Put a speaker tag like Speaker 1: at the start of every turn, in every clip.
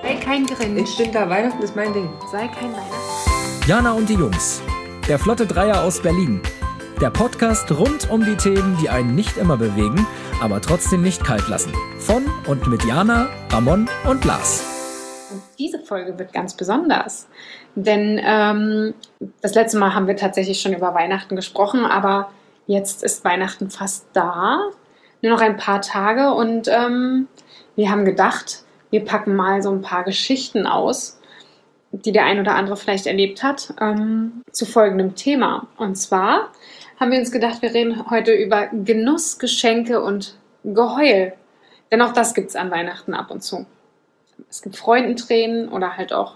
Speaker 1: Sei kein Grinch.
Speaker 2: Ich bin da, Weihnachten ist mein Ding.
Speaker 1: Sei kein Weihnachten.
Speaker 3: Jana und die Jungs. Der Flotte Dreier aus Berlin. Der Podcast rund um die Themen, die einen nicht immer bewegen, aber trotzdem nicht kalt lassen. Von und mit Jana, Ramon und Lars.
Speaker 1: Und diese Folge wird ganz besonders. Denn das letzte Mal haben wir tatsächlich schon über Weihnachten gesprochen, aber jetzt ist Weihnachten fast da. Nur noch ein paar Tage und wir haben gedacht, wir packen mal so ein paar Geschichten aus, die der ein oder andere vielleicht erlebt hat, zu folgendem Thema. Und zwar haben wir uns gedacht, wir reden heute über Genuss, Geschenke und Geheul. Denn auch das gibt es an Weihnachten ab und zu. Es gibt Freudentränen oder halt auch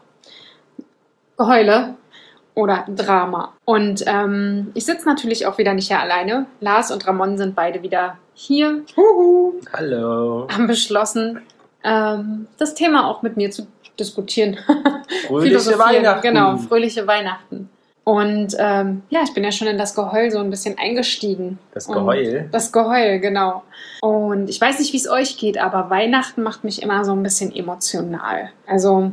Speaker 1: Geheule oder Drama. Und ich sitze natürlich auch wieder nicht hier alleine. Lars und Ramon sind beide wieder hier.
Speaker 4: Hallo.
Speaker 1: Haben beschlossen, das Thema auch mit mir zu diskutieren.
Speaker 4: Fröhliche Weihnachten.
Speaker 1: Genau, fröhliche Weihnachten. Und ich bin ja schon in das Geheul so ein bisschen eingestiegen.
Speaker 4: Das Geheul?
Speaker 1: Das Geheul, genau. Und ich weiß nicht, wie es euch geht, aber Weihnachten macht mich immer so ein bisschen emotional. Also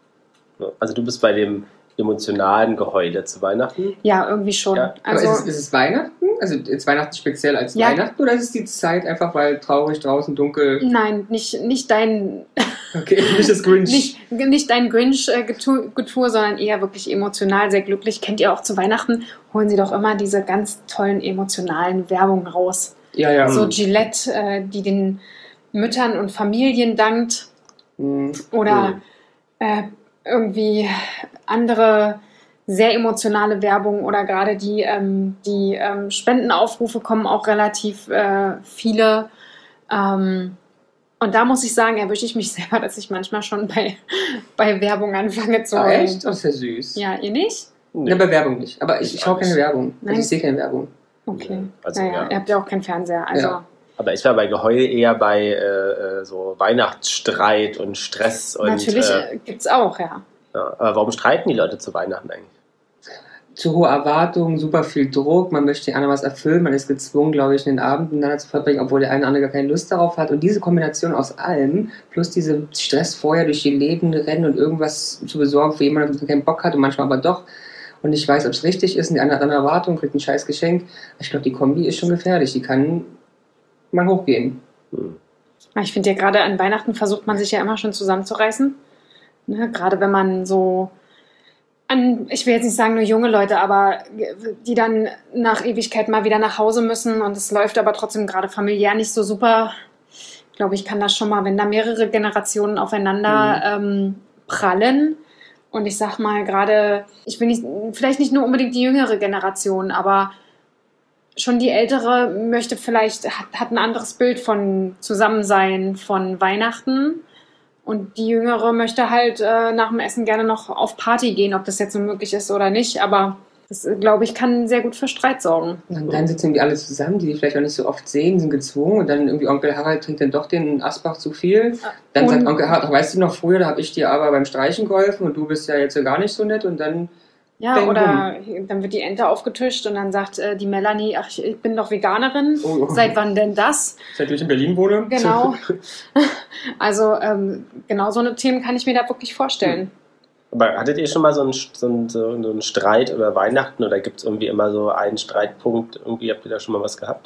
Speaker 4: du bist bei dem emotionalen Geheule zu Weihnachten?
Speaker 1: Ja, irgendwie schon.
Speaker 4: Ja.
Speaker 1: Also,
Speaker 2: aber ist es Weihnachten? Also ist Weihnachten speziell als Weihnachten oder ist es die Zeit einfach, weil traurig, draußen, dunkel?
Speaker 1: Nein, nicht dein...
Speaker 2: Okay, nicht das Grinch.
Speaker 1: nicht dein Grinch-Getue, sondern eher wirklich emotional, sehr glücklich. Kennt ihr auch zu Weihnachten, holen sie doch immer diese ganz tollen emotionalen Werbungen raus.
Speaker 2: Ja.
Speaker 1: So Gillette, die den Müttern und Familien dankt. Oder irgendwie andere sehr emotionale Werbung oder gerade die Spendenaufrufe kommen auch relativ viele. Und da muss ich sagen, erwische ich mich selber, dass ich manchmal schon bei Werbung anfange zu heulen.
Speaker 2: Echt? Das ist ja süß.
Speaker 1: Ja, ihr nicht?
Speaker 4: Nee.
Speaker 2: Ja, bei Werbung nicht. Aber ich schaue keine Werbung.
Speaker 1: Nein.
Speaker 2: Also ich sehe keine Werbung.
Speaker 1: Okay.
Speaker 4: Also,
Speaker 1: Ihr habt ja auch keinen Fernseher. Also.
Speaker 2: Ja.
Speaker 4: Aber ich war bei Geheul eher bei so Weihnachtsstreit und Stress. Und,
Speaker 1: Natürlich gibt's auch, ja.
Speaker 4: Ja, aber warum streiten die Leute zu Weihnachten eigentlich?
Speaker 2: Zu hohe Erwartungen, super viel Druck, man möchte den anderen was erfüllen, man ist gezwungen, glaube ich, den Abend miteinander zu verbringen, obwohl der eine oder andere gar keine Lust darauf hat. Und diese Kombination aus allem, plus diese Stress vorher durch die Läden rennen und irgendwas zu besorgen für jemanden, der keinen Bock hat und manchmal aber doch und nicht weiß, ob es richtig ist und die andere hat eine Erwartung, kriegt ein scheiß Geschenk. Ich glaube, die Kombi ist schon gefährlich, die kann mal hochgehen.
Speaker 1: Ich finde ja gerade an Weihnachten versucht man sich ja immer schon zusammenzureißen. Ne? Gerade wenn man so ich will jetzt nicht sagen nur junge Leute, aber die dann nach Ewigkeit mal wieder nach Hause müssen und es läuft aber trotzdem gerade familiär nicht so super. Ich glaube, ich kann das schon mal, wenn da mehrere Generationen aufeinander prallen und ich sag mal gerade, ich will nicht, vielleicht nicht nur unbedingt die jüngere Generation, aber schon die ältere möchte vielleicht, hat ein anderes Bild von Zusammensein, von Weihnachten. Und die Jüngere möchte halt nach dem Essen gerne noch auf Party gehen, ob das jetzt so möglich ist oder nicht. Aber das, glaube ich, kann sehr gut für Streit sorgen.
Speaker 2: Und dann sitzen die alle zusammen, die vielleicht auch nicht so oft sehen, sind gezwungen. Und dann irgendwie Onkel Harald trinkt dann doch den Asbach zu viel. Dann sagt Onkel Harald, ach, weißt du noch, früher, da habe ich dir aber beim Streichen geholfen und du bist ja jetzt gar nicht so nett. Und dann...
Speaker 1: Ja, oder dann wird die Ente aufgetischt und dann sagt die Melanie, ach, ich bin doch Veganerin. Seit wann denn das?
Speaker 2: Seit ich in Berlin wohne.
Speaker 1: Genau. Also genau so eine Themen kann ich mir da wirklich vorstellen.
Speaker 4: Aber hattet ihr schon mal so einen Streit über Weihnachten oder gibt es irgendwie immer so einen Streitpunkt? Irgendwie habt ihr da schon mal was gehabt?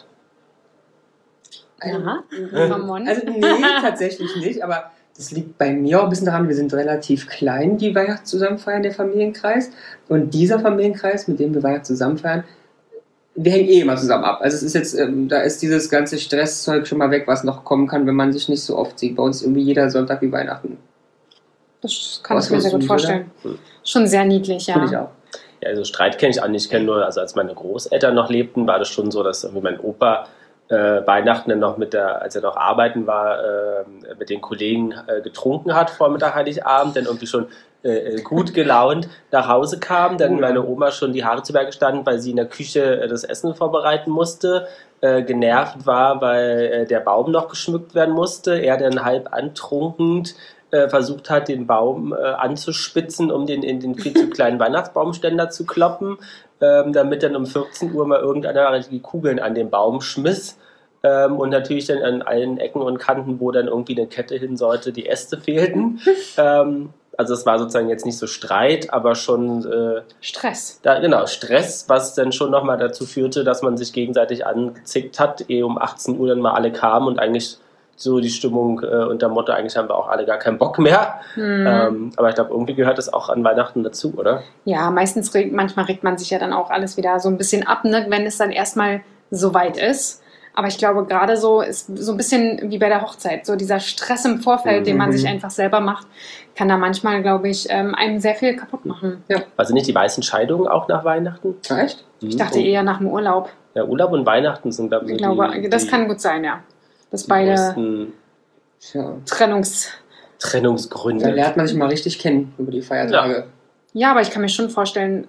Speaker 1: Ja, Ramon.
Speaker 2: Also nee, tatsächlich nicht, aber das liegt bei mir auch ein bisschen daran, wir sind relativ klein, die Weihnachten zusammen feiern, der Familienkreis. Und dieser Familienkreis, mit dem wir Weihnachten zusammen feiern, wir hängen immer zusammen ab. Also es ist jetzt, da ist dieses ganze Stresszeug schon mal weg, was noch kommen kann, wenn man sich nicht so oft sieht. Bei uns irgendwie jeder Sonntag wie Weihnachten.
Speaker 1: Das kann ich mir sehr gut vorstellen. Schon sehr niedlich, ja.
Speaker 2: Finde ich auch.
Speaker 4: Ja, also Streit kenne ich auch nicht. Ich kenne nur, also als meine Großeltern noch lebten, war das schon so, dass irgendwie mein Opa Weihnachten dann noch als er noch arbeiten war, mit den Kollegen getrunken hat vor Mittag, Heiligabend, dann irgendwie schon gut gelaunt nach Hause kam, dann meine Oma schon die Haare zu Berge stand, weil sie in der Küche das Essen vorbereiten musste, genervt war, weil der Baum noch geschmückt werden musste, er dann halb antrunken versucht hat, den Baum anzuspitzen, um den in den viel zu kleinen Weihnachtsbaumständer zu kloppen, damit dann um 14 Uhr mal irgendeiner die Kugeln an den Baum schmiss. Und natürlich dann an allen Ecken und Kanten, wo dann irgendwie eine Kette hin sollte, die Äste fehlten. Also es war sozusagen jetzt nicht so Streit, aber schon
Speaker 1: Stress.
Speaker 4: Stress, was dann schon nochmal dazu führte, dass man sich gegenseitig angezickt hat, ehe um 18 Uhr dann mal alle kamen und eigentlich so die Stimmung unter Motto, eigentlich haben wir auch alle gar keinen Bock mehr. Aber ich glaube, irgendwie gehört das auch an Weihnachten dazu, oder?
Speaker 1: Ja, manchmal regt man sich ja dann auch alles wieder so ein bisschen ab, ne, wenn es dann erstmal so weit ist. Aber ich glaube, gerade so ist so ein bisschen wie bei der Hochzeit, so dieser Stress im Vorfeld, den man sich einfach selber macht, kann da manchmal, glaube ich, einem sehr viel kaputt machen.
Speaker 2: Ja.
Speaker 4: Also nicht die weißen Scheidungen auch nach Weihnachten?
Speaker 2: Ja, echt?
Speaker 1: Ich dachte eher nach dem Urlaub.
Speaker 4: Ja, Urlaub und Weihnachten sind, glaube
Speaker 1: Ich glaube, das kann gut sein, ja. Dass beide
Speaker 4: Trennungsgründe.
Speaker 2: Da lernt man sich mal richtig kennen über die Feiertage.
Speaker 1: Ja, aber ich kann mir schon vorstellen,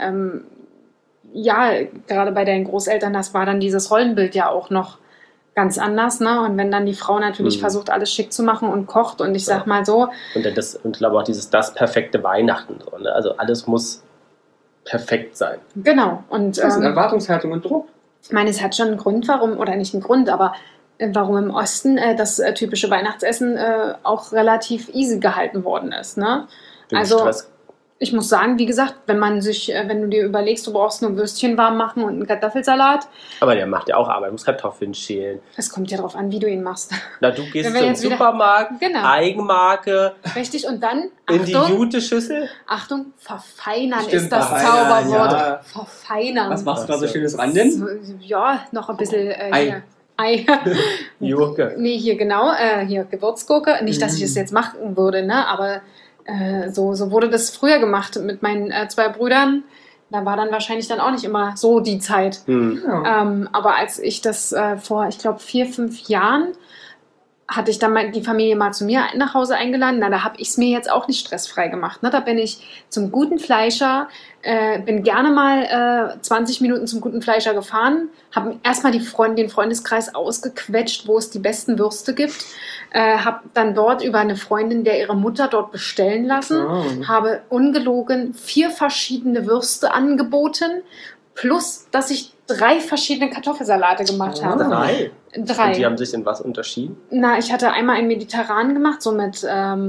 Speaker 1: gerade bei deinen Großeltern, das war dann dieses Rollenbild ja auch noch ganz anders, ne? Und wenn dann die Frau natürlich versucht, alles schick zu machen und kocht und ich sag mal so.
Speaker 4: Und ich glaube auch das perfekte Weihnachten. So, ne? Also alles muss perfekt sein.
Speaker 1: Genau. Und,
Speaker 2: das ist eine Erwartungshaltung und Druck.
Speaker 1: Ich meine, es hat schon einen Grund, warum, oder nicht einen Grund, aber warum im Osten das typische Weihnachtsessen auch relativ easy gehalten worden ist, ne? Also
Speaker 4: Stress.
Speaker 1: Ich muss sagen, wie gesagt, wenn du dir überlegst, du brauchst nur Würstchen warm machen und einen Kartoffelsalat.
Speaker 4: Aber der macht ja auch Arbeit, muss Kartoffeln schälen.
Speaker 1: Es kommt ja darauf an, wie du ihn machst.
Speaker 4: Na, du gehst zum Supermarkt, Eigenmarke.
Speaker 1: Richtig, und dann,
Speaker 4: in die Jute-Schüssel.
Speaker 1: Achtung, verfeinern.
Speaker 2: Stimmt,
Speaker 1: ist das
Speaker 2: verfeinern,
Speaker 1: Zauberwort.
Speaker 2: ja.
Speaker 1: Verfeinern.
Speaker 2: Was machst du da so schönes ran denn?
Speaker 1: Ja, noch ein bisschen
Speaker 2: Ei.
Speaker 1: Ei.
Speaker 4: Gurke.
Speaker 1: Nee, hier genau, hier Gewürzgurke. Nicht, dass ich es jetzt machen würde, ne, aber so wurde das früher gemacht mit meinen 2 Brüdern. Da war dann wahrscheinlich dann auch nicht immer so die Zeit.
Speaker 2: Ja.
Speaker 1: Aber als ich das vor, ich glaube, 4, 5 Jahren hatte ich dann die Familie mal zu mir nach Hause eingeladen. Na, da habe ich es mir jetzt auch nicht stressfrei gemacht. Ne? Da bin ich zum guten Fleischer, bin gerne mal 20 Minuten zum guten Fleischer gefahren, habe erstmal den Freundeskreis ausgequetscht, wo es die besten Würste gibt, habe dann dort über eine Freundin, der ihre Mutter dort bestellen lassen, habe ungelogen 4 verschiedene Würste angeboten, plus, dass ich 3 verschiedene Kartoffelsalate gemacht habe.
Speaker 4: 3?
Speaker 1: 3.
Speaker 4: Und die haben sich in was unterschieden?
Speaker 1: Na, ich hatte einmal einen mediterranen gemacht, so mit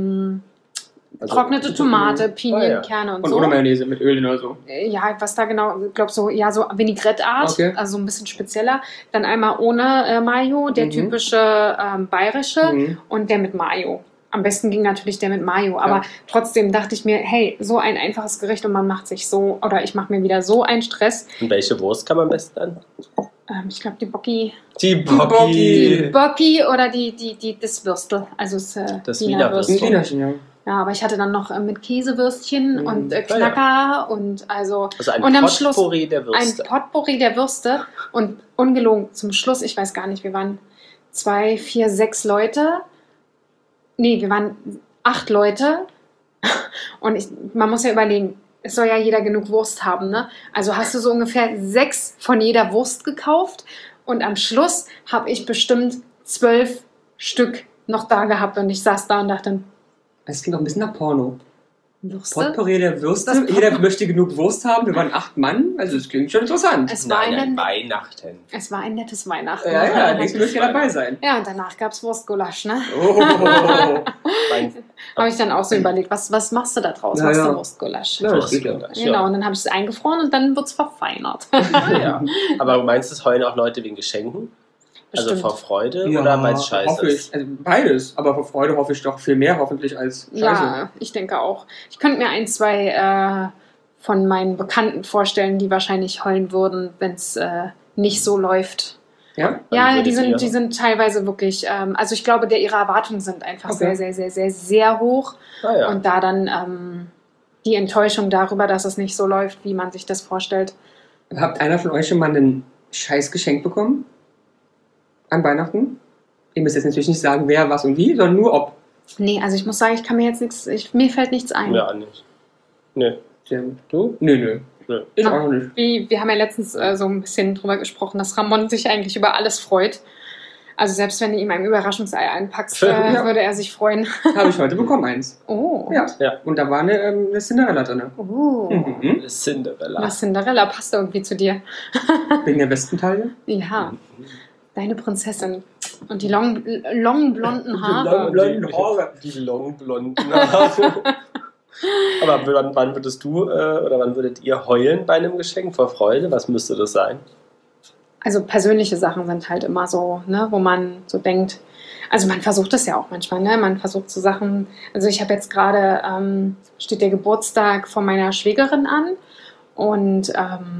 Speaker 1: trocknete Tomate, Pinienkerne und so.
Speaker 2: Und ohne Mayonnaise, mit Öl oder so.
Speaker 1: Ja, was da genau, ich glaube so Vinaigrette-Art,
Speaker 2: Okay.
Speaker 1: also so ein bisschen spezieller. Dann einmal ohne Mayo, der typische bayerische und der mit Mayo. Am besten ging natürlich der mit Mayo, aber trotzdem dachte ich mir, hey, so ein einfaches Gericht und man macht sich so, oder ich mache mir wieder so einen Stress.
Speaker 4: Und welche Wurst kann man am besten an?
Speaker 1: Ich glaube, die Bocchi.
Speaker 4: Die
Speaker 1: Bocchi oder das Würstel, also
Speaker 4: das
Speaker 1: Wiener Würstchen.
Speaker 2: Ein Wienerchen, ja.
Speaker 1: Ja, aber ich hatte dann noch mit Käsewürstchen und Knacker und
Speaker 4: also ein
Speaker 1: und am
Speaker 4: Potpourri der Würste.
Speaker 1: Ein Potpourri der Würste und ungelogen zum Schluss, ich weiß gar nicht, wir waren 2, 4, 6 Leute. Nee, wir waren 8 Leute und man muss ja überlegen, es soll ja jeder genug Wurst haben, ne? Also hast du so ungefähr 6 von jeder Wurst gekauft und am Schluss habe ich bestimmt 12 Stück noch da gehabt und ich saß da und dachte,
Speaker 2: es klingt auch ein bisschen nach Porno.
Speaker 1: Würste?
Speaker 2: Potpourri der Würste. Jeder möchte genug Wurst haben. Wir waren 8 Mann. Also es klingt schon interessant.
Speaker 4: Weihnachten.
Speaker 1: Es war ein nettes Weihnachten.
Speaker 2: Ja, nächstes möchte ja dabei sein.
Speaker 1: Ja, und danach gab es Wurstgulasch, ne?
Speaker 2: Oh.
Speaker 1: Habe ich dann auch so überlegt, was machst du da draus? Machst du Wurstgulasch?
Speaker 2: Ja, das geht ja.
Speaker 1: Genau, und dann habe ich es eingefroren und dann wird es verfeinert.
Speaker 4: Ja. Aber meinst du, es heulen auch Leute wegen Geschenken?
Speaker 1: Bestimmt.
Speaker 4: Also vor Freude oder weil es scheiße
Speaker 2: hoffe ich.
Speaker 4: ist?
Speaker 2: Also beides, aber vor Freude hoffe ich doch viel mehr hoffentlich als Scheiße.
Speaker 1: Ja, ich denke auch. Ich könnte mir 1, 2 von meinen Bekannten vorstellen, die wahrscheinlich heulen würden, wenn es nicht so läuft.
Speaker 2: Ja?
Speaker 1: Ja, die sind teilweise wirklich, also ich glaube, ihre Erwartungen sind einfach sehr, sehr, sehr, sehr, sehr hoch.
Speaker 4: Ja.
Speaker 1: Und da dann die Enttäuschung darüber, dass es nicht so läuft, wie man sich das vorstellt.
Speaker 2: Habt einer von euch schon mal ein scheiß Geschenk bekommen? An Weihnachten? Ihr müsst jetzt natürlich nicht sagen, wer, was und wie, sondern nur ob.
Speaker 1: Nee, also ich muss sagen, ich kann mir jetzt mir fällt nichts ein.
Speaker 4: Ja, nicht. Nö.
Speaker 2: Du? Nö. Ich auch noch nicht.
Speaker 1: Wir haben ja letztens so ein bisschen drüber gesprochen, dass Ramon sich eigentlich über alles freut. Also selbst wenn du ihm ein Überraschungsei einpackst, würde er sich freuen.
Speaker 2: Habe ich heute bekommen, eins.
Speaker 1: Oh.
Speaker 2: Ja. Und da war eine Cinderella drin.
Speaker 1: Oh.
Speaker 4: Cinderella.
Speaker 1: Na, Cinderella passt irgendwie zu dir.
Speaker 2: Wegen der Westentaille?
Speaker 1: Ja. Deine Prinzessin. Und die long blonden Haare.
Speaker 4: Die long blonden Haare. Aber wann würdest du oder wann würdet ihr heulen bei einem Geschenk vor Freude? Was müsste das sein?
Speaker 1: Also persönliche Sachen sind halt immer so, ne, wo man so denkt, also man versucht das ja auch manchmal, ne? Man versucht so Sachen, also ich habe jetzt gerade, steht der Geburtstag von meiner Schwägerin an und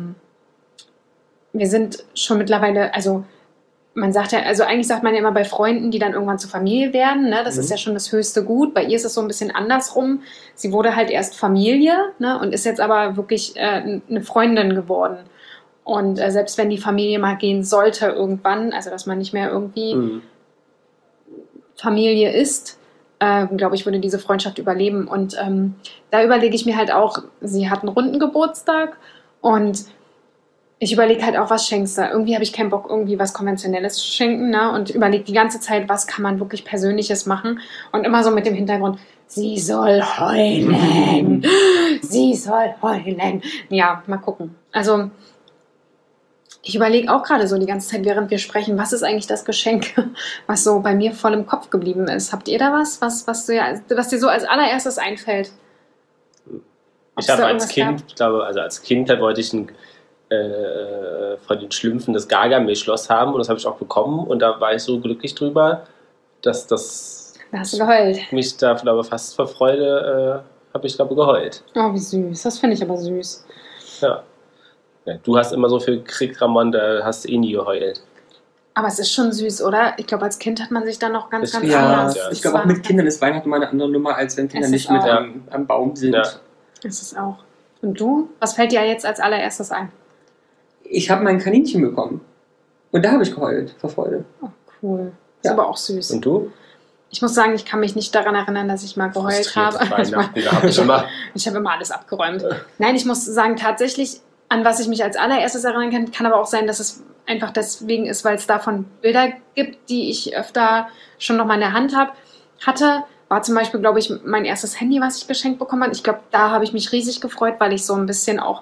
Speaker 1: wir sind schon mittlerweile, also man sagt ja, also eigentlich sagt man ja immer bei Freunden, die dann irgendwann zur Familie werden, ne? Das ist ja schon das höchste Gut. Bei ihr ist es so ein bisschen andersrum. Sie wurde halt erst Familie, ne? Und ist jetzt aber wirklich eine Freundin geworden. Und selbst wenn die Familie mal gehen sollte irgendwann, also dass man nicht mehr irgendwie Familie ist, glaube ich, würde diese Freundschaft überleben. Und da überlege ich mir halt auch, sie hat einen runden Geburtstag und ich überlege halt auch, was schenkst du? Irgendwie habe ich keinen Bock, irgendwie was Konventionelles zu schenken, ne? Und überlege die ganze Zeit, was kann man wirklich Persönliches machen? Und immer so mit dem Hintergrund, sie soll heulen. Sie soll heulen. Ja, mal gucken. Also, ich überlege auch gerade so die ganze Zeit, während wir sprechen, was ist eigentlich das Geschenk, was so bei mir voll im Kopf geblieben ist? Habt ihr da was dir so als allererstes einfällt?
Speaker 4: Ich habe als Kind, ich glaube, also als Kind, da wollte ich von den Schlümpfen das Gargamel-Schloss haben und das habe ich auch bekommen und da war ich so glücklich drüber, dass das
Speaker 1: da hast du geheult.
Speaker 4: Mich da, glaube ich, fast vor Freude habe ich, glaube ich, geheult.
Speaker 1: Oh, wie süß. Das finde ich aber süß.
Speaker 4: Ja. Du hast immer so viel gekriegt, Ramon, da hast du eh nie geheult.
Speaker 1: Aber es ist schon süß, oder? Ich glaube, als Kind hat man sich dann noch ganz
Speaker 2: ja,
Speaker 1: anders.
Speaker 2: Ja, ich glaube, auch mit Kindern ist Weihnachten mal eine andere Nummer, als wenn Kinder nicht mit am Baum sind. Ja.
Speaker 1: Ist es auch. Und du? Was fällt dir jetzt als allererstes ein?
Speaker 2: Ich habe mein Kaninchen bekommen. Und da habe ich geheult, vor Freude.
Speaker 1: Oh, cool. Ist aber auch süß.
Speaker 4: Und du?
Speaker 1: Ich muss sagen, ich kann mich nicht daran erinnern, dass ich mal geheult habe. Ich habe immer alles abgeräumt. Nein, ich muss sagen, tatsächlich, an was ich mich als allererstes erinnern kann aber auch sein, dass es einfach deswegen ist, weil es davon Bilder gibt, die ich öfter schon noch mal in der Hand hatte. War zum Beispiel, glaube ich, mein erstes Handy, was ich geschenkt bekommen habe. Ich glaube, da habe ich mich riesig gefreut, weil ich so ein bisschen auch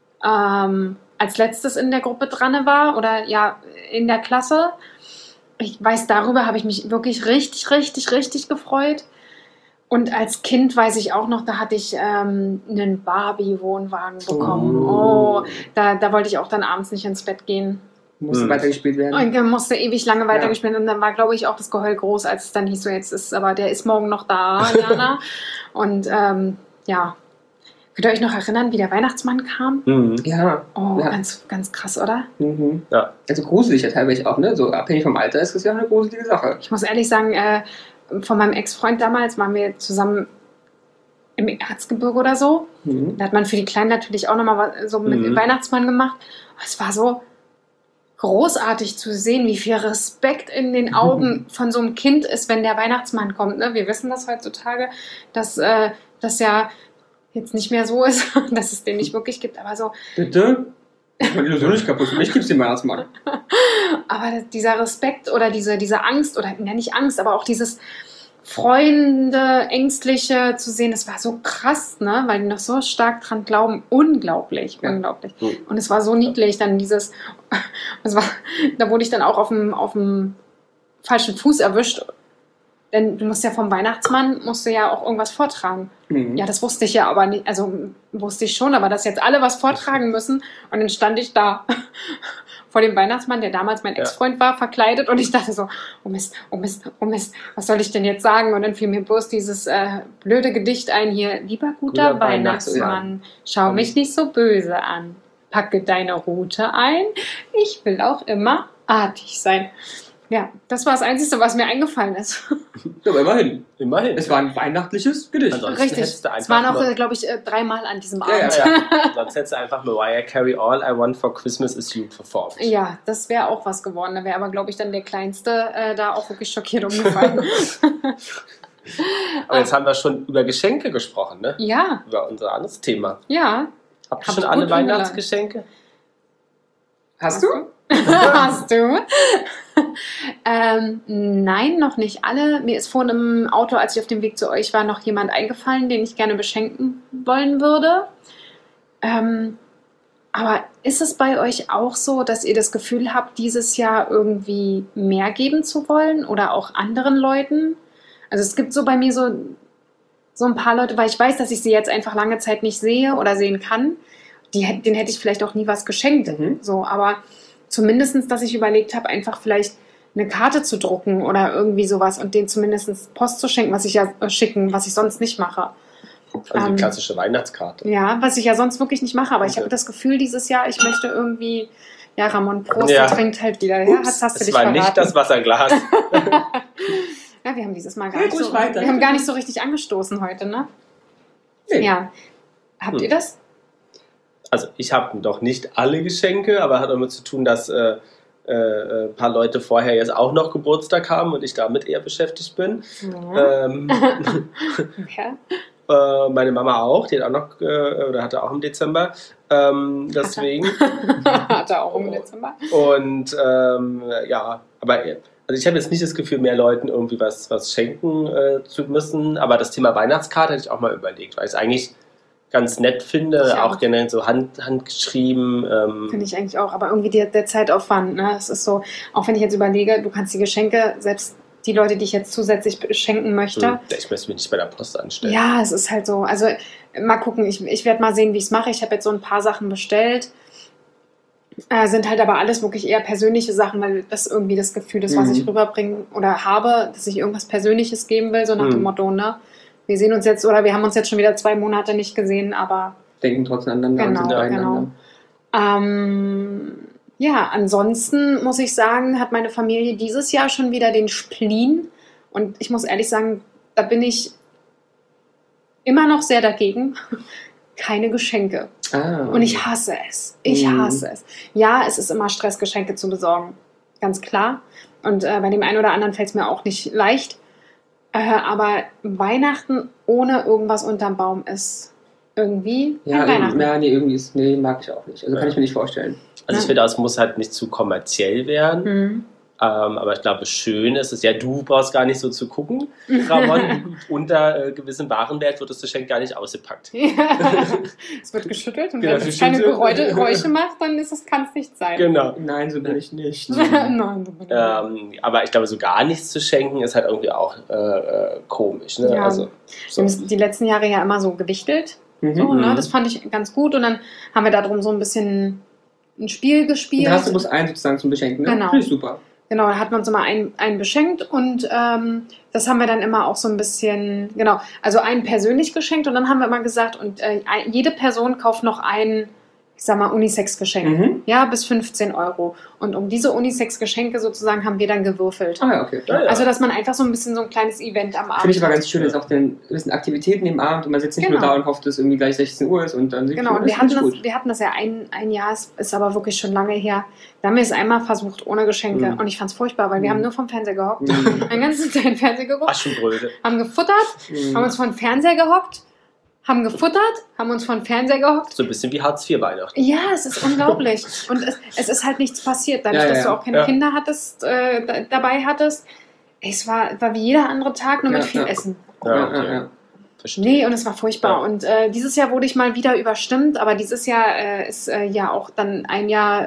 Speaker 1: als letztes in der Gruppe dran war oder ja, in der Klasse. Ich weiß, darüber habe ich mich wirklich richtig gefreut. Und als Kind weiß ich auch noch, da hatte ich einen Barbie-Wohnwagen bekommen. Oh, da wollte ich auch dann abends nicht ins Bett gehen.
Speaker 2: Musste weitergespielt werden.
Speaker 1: Und dann musste ewig lange weitergespielt werden. Und dann war, glaube ich, auch das Geheul groß, als es dann hieß, so jetzt ist, aber der ist morgen noch da, Jana. Und ja. Könnt ihr euch noch erinnern, wie der Weihnachtsmann kam?
Speaker 2: Ja.
Speaker 1: Oh, ganz krass, oder?
Speaker 2: Ja. Also gruselig ja teilweise auch, ne? So abhängig vom Alter ist es ja eine gruselige Sache.
Speaker 1: Ich muss ehrlich sagen, von meinem Ex-Freund damals waren wir zusammen im Erzgebirge oder so. Da hat man für die Kleinen natürlich auch nochmal so mit dem Weihnachtsmann gemacht. Es war so großartig zu sehen, wie viel Respekt in den Augen von so einem Kind ist, wenn der Weihnachtsmann kommt. Ne? Wir wissen das heutzutage, dass das ja jetzt nicht mehr so ist, dass es den nicht wirklich gibt, aber so...
Speaker 2: Bitte? Ich meine Illusion nicht kaputt. Für mich gibt es den Weihnachtsmann.
Speaker 1: Aber dieser Respekt oder diese Angst, oder ja nicht Angst, aber auch dieses Freunde, Ängstliche zu sehen, das war so krass, ne? Weil die noch so stark dran glauben. Unglaublich. Und es war so niedlich, dann da wurde ich dann auch auf dem falschen Fuß erwischt. Denn du musst ja vom Weihnachtsmann, auch irgendwas vortragen. Ja, das wusste ich ja aber nicht, also wusste ich schon, aber dass jetzt alle was vortragen müssen und dann stand ich da vor dem Weihnachtsmann, der damals mein Ex-Freund war, verkleidet und ich dachte so, oh Mist, was soll ich denn jetzt sagen? Und dann fiel mir bloß dieses blöde Gedicht ein hier, lieber guter Weihnachtsmann, schau mich nicht so böse an, packe deine Rute ein, ich will auch immer artig sein. Ja, das war das Einzige, was mir eingefallen ist.
Speaker 2: Aber immerhin.
Speaker 4: Es
Speaker 2: war ein weihnachtliches Gedicht.
Speaker 4: Ansonsten
Speaker 1: richtig. Es waren auch, glaube ich, 3-mal an diesem Abend.
Speaker 4: Ja. Sonst hättest du einfach Mariah Carey All I Want for Christmas is You performt.
Speaker 1: Ja, das wäre auch was geworden. Da wäre aber, glaube ich, dann der Kleinste da auch wirklich schockiert umgefallen.
Speaker 4: Aber jetzt haben wir schon über Geschenke gesprochen, ne?
Speaker 1: Ja.
Speaker 4: Über unser anderes Thema.
Speaker 1: Ja.
Speaker 4: Habt ihr schon alle Weihnachtsgeschenke?
Speaker 2: Hast du?
Speaker 1: Hast du? Nein, noch nicht alle. Mir ist vorhin im Auto, als ich auf dem Weg zu euch war, noch jemand eingefallen, den ich gerne beschenken wollen würde. Aber ist es bei euch auch so, dass ihr das Gefühl habt, dieses Jahr irgendwie mehr geben zu wollen oder auch anderen Leuten? Also es gibt so bei mir so ein paar Leute, weil ich weiß, dass ich sie jetzt einfach lange Zeit nicht sehe oder sehen kann. Denen hätte ich vielleicht auch nie was geschenkt. So, aber zumindest, dass ich überlegt habe, einfach vielleicht eine Karte zu drucken oder irgendwie sowas und denen zumindest Post zu schenken, was ich sonst nicht mache.
Speaker 4: Also die klassische Weihnachtskarte.
Speaker 1: Ja, was ich ja sonst wirklich nicht mache, aber ich habe das Gefühl dieses Jahr, ich möchte irgendwie, ja, Ramon Prost, der trinkt halt wieder. Ja, hast du dich verraten.
Speaker 4: Das war nicht das Wasserglas.
Speaker 1: Ja, wir haben dieses Mal wir haben gar nicht so richtig angestoßen heute, ne?
Speaker 2: Nee.
Speaker 1: Ja. Habt ihr das?
Speaker 4: Also ich habe doch nicht alle Geschenke, aber hat damit zu tun, dass ein paar Leute vorher jetzt auch noch Geburtstag haben und ich damit eher beschäftigt bin.
Speaker 1: Ja. Ja.
Speaker 4: Meine Mama auch, die hat auch noch, oder hatte auch im Dezember. Deswegen.
Speaker 1: Hatte auch im Dezember.
Speaker 4: Und ja, aber also ich habe jetzt nicht das Gefühl, mehr Leuten irgendwie was schenken zu müssen. Aber das Thema Weihnachtskarte hätte ich auch mal überlegt, weil ich es eigentlich ganz nett finde,
Speaker 1: Ich
Speaker 4: auch
Speaker 1: auch.
Speaker 4: generell so handgeschrieben.
Speaker 1: Finde ich eigentlich auch, aber irgendwie der Zeitaufwand, ne? Es ist so, auch wenn ich jetzt überlege, du kannst die Geschenke, selbst die Leute, die ich jetzt zusätzlich schenken möchte.
Speaker 4: Ich möchte mich nicht bei der Post anstellen.
Speaker 1: Ja, es ist halt so. Also mal gucken, ich werde mal sehen, wie ich es mache. Ich habe jetzt so ein paar Sachen bestellt. Sind halt aber alles wirklich eher persönliche Sachen, weil das irgendwie das Gefühl ist, was ich rüberbringen oder habe, dass ich irgendwas Persönliches geben will, so nach dem Motto, ne? Wir sehen uns jetzt, oder wir haben uns jetzt schon wieder 2 Monate nicht gesehen, aber
Speaker 2: Denken trotzdem aneinander und sind beieinander.
Speaker 1: Ja, ansonsten muss ich sagen, hat meine Familie dieses Jahr schon wieder den Spleen. Und ich muss ehrlich sagen, da bin ich immer noch sehr dagegen. Keine Geschenke. Und ich hasse es. Ich hasse es. Ja, es ist immer Stress, Geschenke zu besorgen. Ganz klar. Und bei dem einen oder anderen fällt es mir auch nicht leicht. Aber Weihnachten ohne irgendwas unterm Baum ist irgendwie kein Weihnachten.
Speaker 2: Nee, mag ich auch nicht. Also kann ich mir nicht vorstellen.
Speaker 4: Also ich finde, es muss halt nicht zu kommerziell werden. Aber ich glaube, schön ist es, ja, du brauchst gar nicht so zu gucken, Ramon, unter gewissem Warenwert wird das Geschenk gar nicht ausgepackt.
Speaker 1: Ja. Es wird geschüttelt und
Speaker 4: Genau,
Speaker 1: wenn es keine Geräusche macht, dann kann es nicht sein.
Speaker 4: Genau.
Speaker 2: Nein, so bin ich nicht.
Speaker 1: Nein, so bin ich nicht.
Speaker 4: Aber ich glaube, so gar nichts zu schenken ist halt irgendwie auch komisch. Ne?
Speaker 1: Ja.
Speaker 4: Also,
Speaker 1: Wir haben die letzten Jahre ja immer so gewichtelt. So, ne? Das fand ich ganz gut und dann haben wir darum so ein bisschen ein Spiel gespielt.
Speaker 2: Da hast du bloß einen sozusagen zum Beschenken, ne?
Speaker 1: Genau.
Speaker 2: Finde ich super.
Speaker 1: Genau, da hatten wir uns immer einen beschenkt und das haben wir dann immer auch so ein bisschen, genau, also einen persönlich geschenkt und dann haben wir immer gesagt, und jede Person kauft noch ein, ich sag mal, Unisex-Geschenk, ja, bis 15 €. Und um diese Unisex-Geschenke sozusagen haben wir dann gewürfelt.
Speaker 2: Ah ja, okay.
Speaker 4: Ja.
Speaker 1: Also, dass man einfach so ein bisschen so ein kleines Event am Abend
Speaker 2: Finde ich aber
Speaker 1: hat.
Speaker 2: ganz schön, dass auch ein bisschen Aktivitäten im Abend und man sitzt nicht nur da und hofft, dass irgendwie gleich 16 Uhr ist und dann sieht
Speaker 1: Genau, und
Speaker 2: das
Speaker 1: wir hatten das ja ein Jahr, es ist aber wirklich schon lange her. Da haben wir es einmal versucht, ohne Geschenke. Und ich fand es furchtbar, weil wir haben nur vom Fernseher gehockt, den ganzen Tag den Fernseher geguckt,
Speaker 4: Aschenbrödel.
Speaker 1: haben gefuttert, haben uns vor den Fernseher gehockt, haben gefuttert, haben uns vor den Fernseher gehockt.
Speaker 4: So ein bisschen wie Hartz-IV-Weihnachten.
Speaker 1: Ja, es ist unglaublich. Und es ist halt nichts passiert, dadurch, dass du auch keine Kinder hattest, dabei hattest. Es war wie jeder andere Tag, nur mit viel Essen.
Speaker 4: Ja, okay. Verstehe.
Speaker 1: Nee, und es war furchtbar.
Speaker 4: Ja.
Speaker 1: Und dieses Jahr wurde ich mal wieder überstimmt, aber dieses Jahr ist ja auch dann ein Jahr,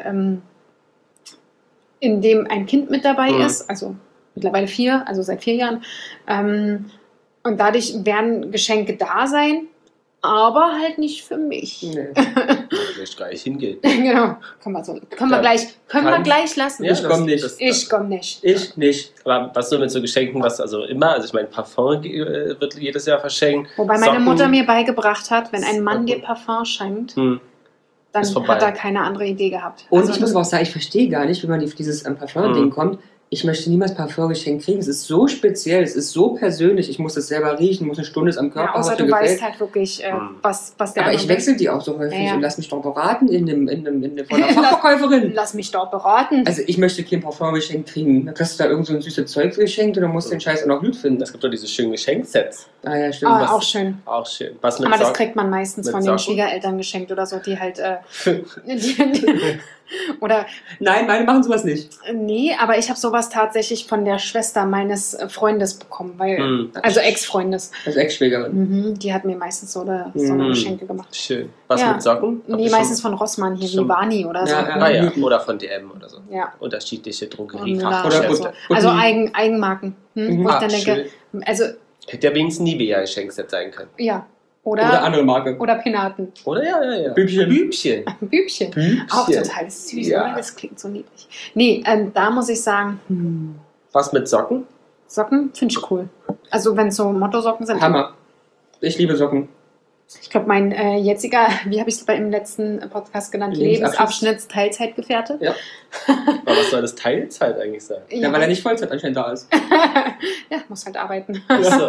Speaker 1: in dem ein Kind mit dabei ist, also mittlerweile 4, also seit 4 Jahren. Und dadurch werden Geschenke da sein, aber halt nicht für mich.
Speaker 2: Nee.
Speaker 4: Vielleicht gar nicht hingehen.
Speaker 1: Genau. Können wir gleich lassen.
Speaker 4: Ja,
Speaker 2: Ich komm nicht.
Speaker 1: Ich komme nicht.
Speaker 2: Ich nicht.
Speaker 4: Aber was so mit so Geschenken, was also immer, also ich meine, Parfum wird jedes Jahr verschenkt.
Speaker 1: Wobei meine
Speaker 4: Socken.
Speaker 1: Mutter mir beigebracht hat, wenn ein Mann dir Parfum schenkt, dann
Speaker 4: Ist vorbei.
Speaker 1: hat er keine andere Idee gehabt.
Speaker 2: Und
Speaker 1: Also
Speaker 2: ich muss aber auch sagen, ich verstehe gar nicht, wie man auf dieses Parfum-Ding kommt. Ich möchte niemals Parfum geschenkt kriegen. Es ist so speziell, es ist so persönlich. Ich muss es selber riechen, muss eine Stunde es am Körper
Speaker 1: ja, außer
Speaker 2: was
Speaker 1: du
Speaker 2: mir
Speaker 1: weißt
Speaker 2: gefällt.
Speaker 1: halt wirklich, was der
Speaker 2: Aber
Speaker 1: andere
Speaker 2: ich wechsle die auch so häufig
Speaker 1: Ja.
Speaker 2: und lass mich doch beraten von der Fachverkäuferin.
Speaker 1: Lass mich dort beraten.
Speaker 2: Also ich möchte kein Parfum geschenkt kriegen. Dann kriegst du da irgend so ein süßes Zeug geschenkt und dann musst du den Scheiß auch noch gut finden.
Speaker 4: Es gibt doch diese schönen Geschenksets.
Speaker 2: Ah ja, stimmt.
Speaker 1: Auch schön.
Speaker 4: Auch schön. Was mit
Speaker 1: Aber das
Speaker 4: Socken?
Speaker 1: kriegt man meistens
Speaker 4: Mit
Speaker 1: von den
Speaker 4: Socken?
Speaker 1: Schwiegereltern geschenkt oder so, die halt Oder,
Speaker 2: Nein, meine machen sowas nicht.
Speaker 1: nee, aber ich habe sowas tatsächlich von der Schwester meines Freundes bekommen, weil, also Ex-Freundes.
Speaker 2: Also Ex-Schwägerin.
Speaker 1: Die hat mir meistens so eine Geschenke gemacht.
Speaker 4: Schön. Was
Speaker 1: Ja.
Speaker 4: mit Socken? Habt
Speaker 1: Nee,
Speaker 4: ihr
Speaker 1: meistens von Rossmann, hier
Speaker 4: schon-
Speaker 1: Vivani oder so.
Speaker 2: Ja,
Speaker 4: Ah, ja. Oder von DM oder so.
Speaker 1: Ja.
Speaker 4: Unterschiedliche
Speaker 1: Oder
Speaker 4: Drogeriefachgeschäfte.
Speaker 1: so. Also Eigenmarken. Wo ich dann denke, also,
Speaker 4: Hätte ja wenigstens Nivea Geschenkset sein können.
Speaker 1: ja.
Speaker 2: Oder andere Marke.
Speaker 1: Oder Penaten.
Speaker 4: Oder? Ja.
Speaker 2: Bübchen.
Speaker 4: Bübchen.
Speaker 1: Bübchen. Auch total süß,
Speaker 4: Ja.
Speaker 1: oder? Das klingt so niedlich. Nee, da muss ich sagen,
Speaker 4: Was mit Socken?
Speaker 1: Socken finde ich cool. Also wenn es so Mottosocken sind.
Speaker 2: Hammer. Ich liebe Socken.
Speaker 1: Ich glaube, mein jetziger, wie habe ich es im letzten Podcast genannt, Lebensabschnitts-Teilzeitgefährte.
Speaker 2: Ja.
Speaker 4: Aber was soll das Teilzeit eigentlich sein?
Speaker 2: Ja, weil er nicht Vollzeit anscheinend da ist.
Speaker 1: Ja, muss halt arbeiten.
Speaker 4: Achso.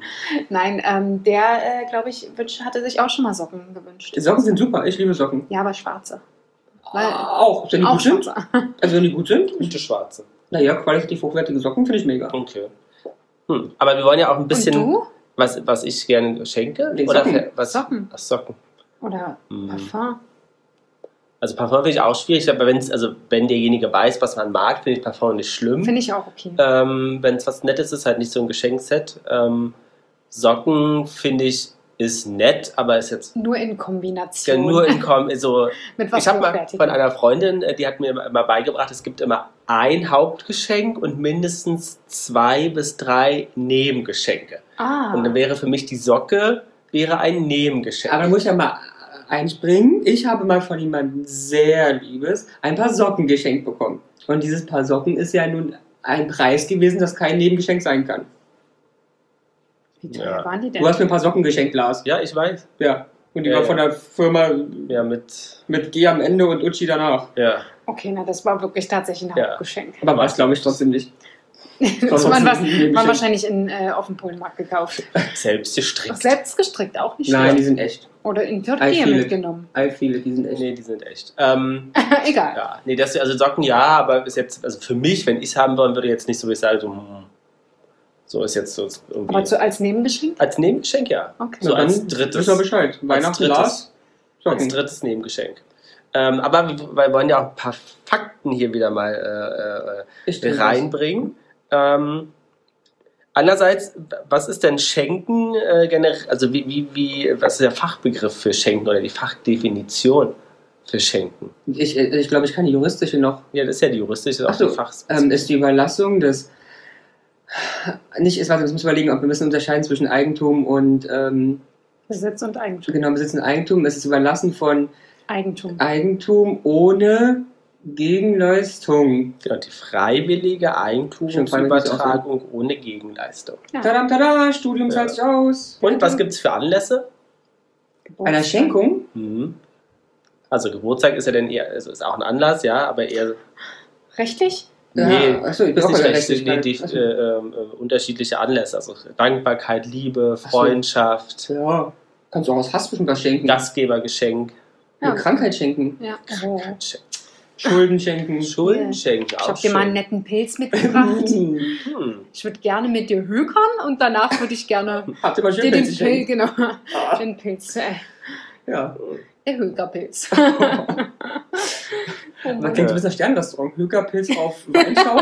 Speaker 1: Nein, der, glaube ich, hatte sich auch schon mal Socken gewünscht.
Speaker 2: Die Socken sind super. Ich liebe Socken.
Speaker 1: Ja, aber schwarze. Weil,
Speaker 2: Auch, wenn die
Speaker 1: auch
Speaker 2: gut sind.
Speaker 1: schwarze.
Speaker 2: Also wenn die gut sind.
Speaker 4: Gute Schwarze.
Speaker 2: Naja, qualitativ hochwertige Socken finde ich mega.
Speaker 4: Okay. Aber wir wollen ja auch ein bisschen.
Speaker 1: Und du?
Speaker 4: Was ich gerne schenke?
Speaker 2: Nee,
Speaker 4: Oder
Speaker 2: Socken.
Speaker 4: was?
Speaker 1: Socken.
Speaker 4: Ach, Socken.
Speaker 1: Oder Parfum.
Speaker 4: Also Parfum finde ich auch schwierig, aber wenn derjenige weiß, was man mag, finde ich Parfum nicht schlimm.
Speaker 1: Finde ich auch okay.
Speaker 4: Wenn es was Nettes ist, halt nicht so ein Geschenkset. Socken finde ich ist nett, aber ist jetzt
Speaker 1: Nur in
Speaker 4: ja,
Speaker 1: Kombination.
Speaker 4: nur so.
Speaker 1: Mit was
Speaker 4: Ich habe mal
Speaker 1: Hochwertigem.
Speaker 4: von einer Freundin, die hat mir immer beigebracht, es gibt immer ein Hauptgeschenk und mindestens 2 bis 3 Nebengeschenke. Und dann wäre für mich die Socke ein Nebengeschenk.
Speaker 2: Aber da muss ich ja mal einspringen. Ich habe mal von jemandem sehr Liebes ein paar Socken geschenkt bekommen. Und dieses Paar Socken ist ja nun ein Preis gewesen, das kein Nebengeschenk sein kann.
Speaker 1: Wie teuer
Speaker 4: Ja.
Speaker 1: waren die denn?
Speaker 2: Du hast mir ein paar Socken geschenkt, Lars.
Speaker 4: Ja, ich weiß.
Speaker 2: Ja. Und die
Speaker 4: Ja,
Speaker 2: war
Speaker 4: ja.
Speaker 2: von der Firma
Speaker 4: Ja, mit.
Speaker 2: G am Ende und Uchi danach.
Speaker 4: Ja.
Speaker 1: Okay, na, das war wirklich tatsächlich ein
Speaker 4: Ja.
Speaker 1: Hauptgeschenk.
Speaker 2: Aber war es, glaube ich, trotzdem nicht.
Speaker 1: Das
Speaker 2: war
Speaker 1: waren
Speaker 2: trotzdem ein Nebengeschenk.
Speaker 1: wahrscheinlich auf dem Polenmarkt gekauft.
Speaker 4: Selbst gestrickt.
Speaker 1: Selbst gestrickt, auch nicht
Speaker 2: Nein, die
Speaker 1: schlecht.
Speaker 2: sind echt.
Speaker 1: Oder in
Speaker 2: I
Speaker 1: Türkei
Speaker 2: feel it.
Speaker 1: mitgenommen.
Speaker 2: All viele, die sind echt.
Speaker 4: Nee, die sind echt.
Speaker 1: Egal.
Speaker 4: Ja, nee, also Socken ja, aber ist jetzt, also für mich, wenn ich es haben wollen würde, jetzt nicht so, wie ich sage, so ist jetzt so irgendwie.
Speaker 1: Aber als Nebengeschenk?
Speaker 4: Als Nebengeschenk, ja.
Speaker 1: Okay.
Speaker 4: So
Speaker 2: Na,
Speaker 4: als
Speaker 2: dann
Speaker 4: drittes.
Speaker 2: Wissen wir Bescheid. Weihnachten, Lars.
Speaker 4: Als
Speaker 2: Socken.
Speaker 4: drittes Nebengeschenk. Aber wir wollen ja auch ein paar Fakten hier wieder mal
Speaker 2: Ich denke,
Speaker 4: reinbringen. Andererseits, was ist denn Schenken generell? Also was ist der Fachbegriff für Schenken oder die Fachdefinition für Schenken?
Speaker 2: Ich glaube, ich kann die juristische noch.
Speaker 4: Ja, das ist ja die juristische, auch
Speaker 2: Ach so,
Speaker 4: die Fachspezifische.
Speaker 2: ist die Überlassung des. Nicht, warte, jetzt müssen wir überlegen, ob wir müssen unterscheiden zwischen Eigentum und
Speaker 1: Besitz und Eigentum.
Speaker 2: genau, Besitz und Eigentum. Es ist Überlassen von
Speaker 1: Eigentum.
Speaker 2: ohne Gegenleistung.
Speaker 4: Genau, die freiwillige
Speaker 2: Schon
Speaker 4: Eigentumsübertragung ohne Gegenleistung.
Speaker 1: Ja.
Speaker 2: Tada, tada, Studium
Speaker 4: Ja.
Speaker 2: zahlt sich aus.
Speaker 4: Und was gibt es für Anlässe?
Speaker 2: Einer Schenkung?
Speaker 4: Also Geburtstag ist ja dann eher, also ist auch ein Anlass, ja, aber eher
Speaker 1: Rechtlich?
Speaker 4: nee,
Speaker 2: achso, ich bin
Speaker 4: ist
Speaker 2: auch
Speaker 4: nicht
Speaker 2: bei
Speaker 4: rechtlich, nee, die,
Speaker 2: Achso.
Speaker 4: unterschiedliche Anlässe, also Dankbarkeit, Liebe, Freundschaft,
Speaker 2: Ja, kannst du auch aus Hass bestimmt was schenken.
Speaker 4: Gastgebergeschenk,
Speaker 2: Eine Krankheit schenken.
Speaker 1: Ja. Oh.
Speaker 2: Schulden schenken.
Speaker 4: Schuldenschenk.
Speaker 1: Ich habe dir mal einen netten Pilz mitgebracht.
Speaker 4: Hm.
Speaker 1: Ich würde gerne mit dir hökern und danach würde ich gerne
Speaker 2: Habt ihr mal schön
Speaker 1: dir den
Speaker 2: Pilze
Speaker 1: Pilz,
Speaker 2: schenken?
Speaker 1: genau, den Pilz,
Speaker 2: Ja.
Speaker 1: der Hökerpilz.
Speaker 2: Man kennt so ein bisschen Sternrestaurant. Hükerpilz auf Weinschau.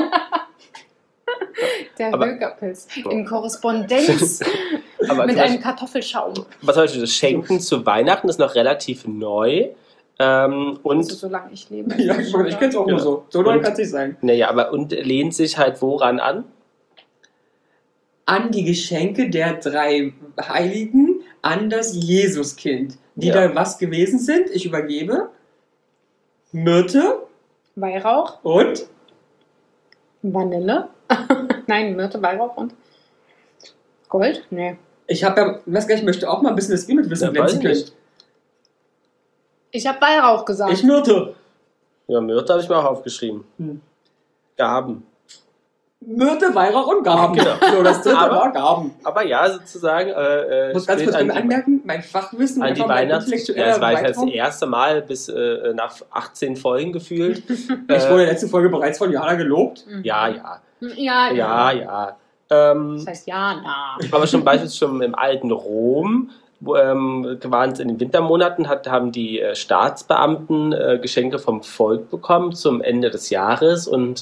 Speaker 1: Der
Speaker 4: Aber-
Speaker 1: Hökerpilz in Korrespondenz
Speaker 4: Aber
Speaker 1: mit
Speaker 4: zum
Speaker 1: einem
Speaker 4: Beispiel,
Speaker 1: Kartoffelschaum.
Speaker 4: was soll ich, das Schenken zu Weihnachten ist noch relativ neu.
Speaker 1: Also
Speaker 4: Und
Speaker 1: solange ich lebe.
Speaker 2: Ja, ich kenne es auch nur so. So neu kann es nicht sein.
Speaker 4: naja, aber und lehnt sich halt woran an?
Speaker 2: An die Geschenke der 3 Heiligen, an das Jesuskind, die
Speaker 4: Ja.
Speaker 2: da was gewesen sind. Ich übergebe. Myrte
Speaker 1: Weihrauch,
Speaker 2: und
Speaker 1: Vanille. Nein, Myrte, Weihrauch und Gold? Nee.
Speaker 2: ich habe ja, was ich möchte auch mal ein bisschen das Mitwissen
Speaker 4: Ja,
Speaker 2: glänzen
Speaker 4: weiß
Speaker 2: können.
Speaker 4: nicht.
Speaker 1: Ich habe Weihrauch gesagt.
Speaker 2: Ich Myrte.
Speaker 4: Ja, Myrte habe ich mir auch aufgeschrieben.
Speaker 2: Hm.
Speaker 4: Gaben.
Speaker 2: Myrte, Weihrauch und Gaben.
Speaker 4: Genau.
Speaker 2: So, das dritte
Speaker 4: Aber-
Speaker 2: war Gaben.
Speaker 4: Aber ja, sozusagen.
Speaker 2: Ich muss ganz
Speaker 4: spielt
Speaker 2: kurz
Speaker 4: an die-
Speaker 2: anmerken, mein Fachwissen
Speaker 4: An die
Speaker 2: einfach mein
Speaker 4: Weihnachts... Ja,
Speaker 2: intellektueller
Speaker 4: das war ich das
Speaker 2: Weitraum.
Speaker 4: erste Mal bis nach 18 Folgen gefühlt.
Speaker 2: Ich wurde in der letzten Folge bereits von Jana gelobt.
Speaker 4: Ja, ja.
Speaker 1: Ja,
Speaker 4: Ja, ja.
Speaker 1: Das heißt ja, na.
Speaker 4: Aber schon beispielsweise schon im alten Rom waren es in den Wintermonaten, haben die Staatsbeamten Geschenke vom Volk bekommen zum Ende des Jahres und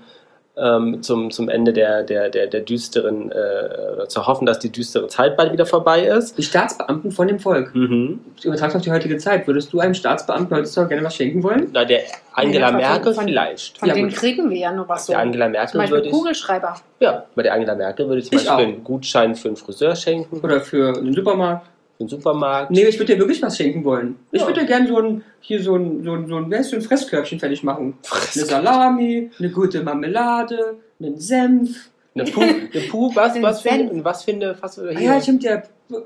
Speaker 4: zum Ende der düsteren, oder zu hoffen, dass die düstere Zeit bald wieder vorbei ist.
Speaker 2: Die Staatsbeamten von dem Volk.
Speaker 4: Mhm.
Speaker 2: Übertragst auf die heutige Zeit. Würdest du einem Staatsbeamten heutzutage gerne was schenken wollen?
Speaker 4: Na, der Angela
Speaker 1: Ja,
Speaker 4: Merkel
Speaker 1: von-
Speaker 4: vielleicht.
Speaker 1: Von
Speaker 2: Ja,
Speaker 1: denen
Speaker 2: gut.
Speaker 1: kriegen wir ja nur was so.
Speaker 4: Der Angela
Speaker 1: Zum
Speaker 4: Merkel
Speaker 1: Beispiel
Speaker 4: würde ich,
Speaker 1: Kugelschreiber.
Speaker 4: ja, bei der Angela Merkel würde ich zum
Speaker 2: Ich
Speaker 4: Beispiel
Speaker 2: auch.
Speaker 4: einen Gutschein für einen Friseur schenken,
Speaker 2: Oder für einen Supermarkt?
Speaker 4: für einen Supermarkt.
Speaker 2: Nee, ich würde dir wirklich was schenken wollen. Ich
Speaker 4: Ja.
Speaker 2: würde dir gerne so ein Fresskörbchen fertig machen. Eine Salami, eine gute Marmelade, einen Senf.
Speaker 4: Eine Puh, was für eine,
Speaker 2: Ah ja, ich hab dir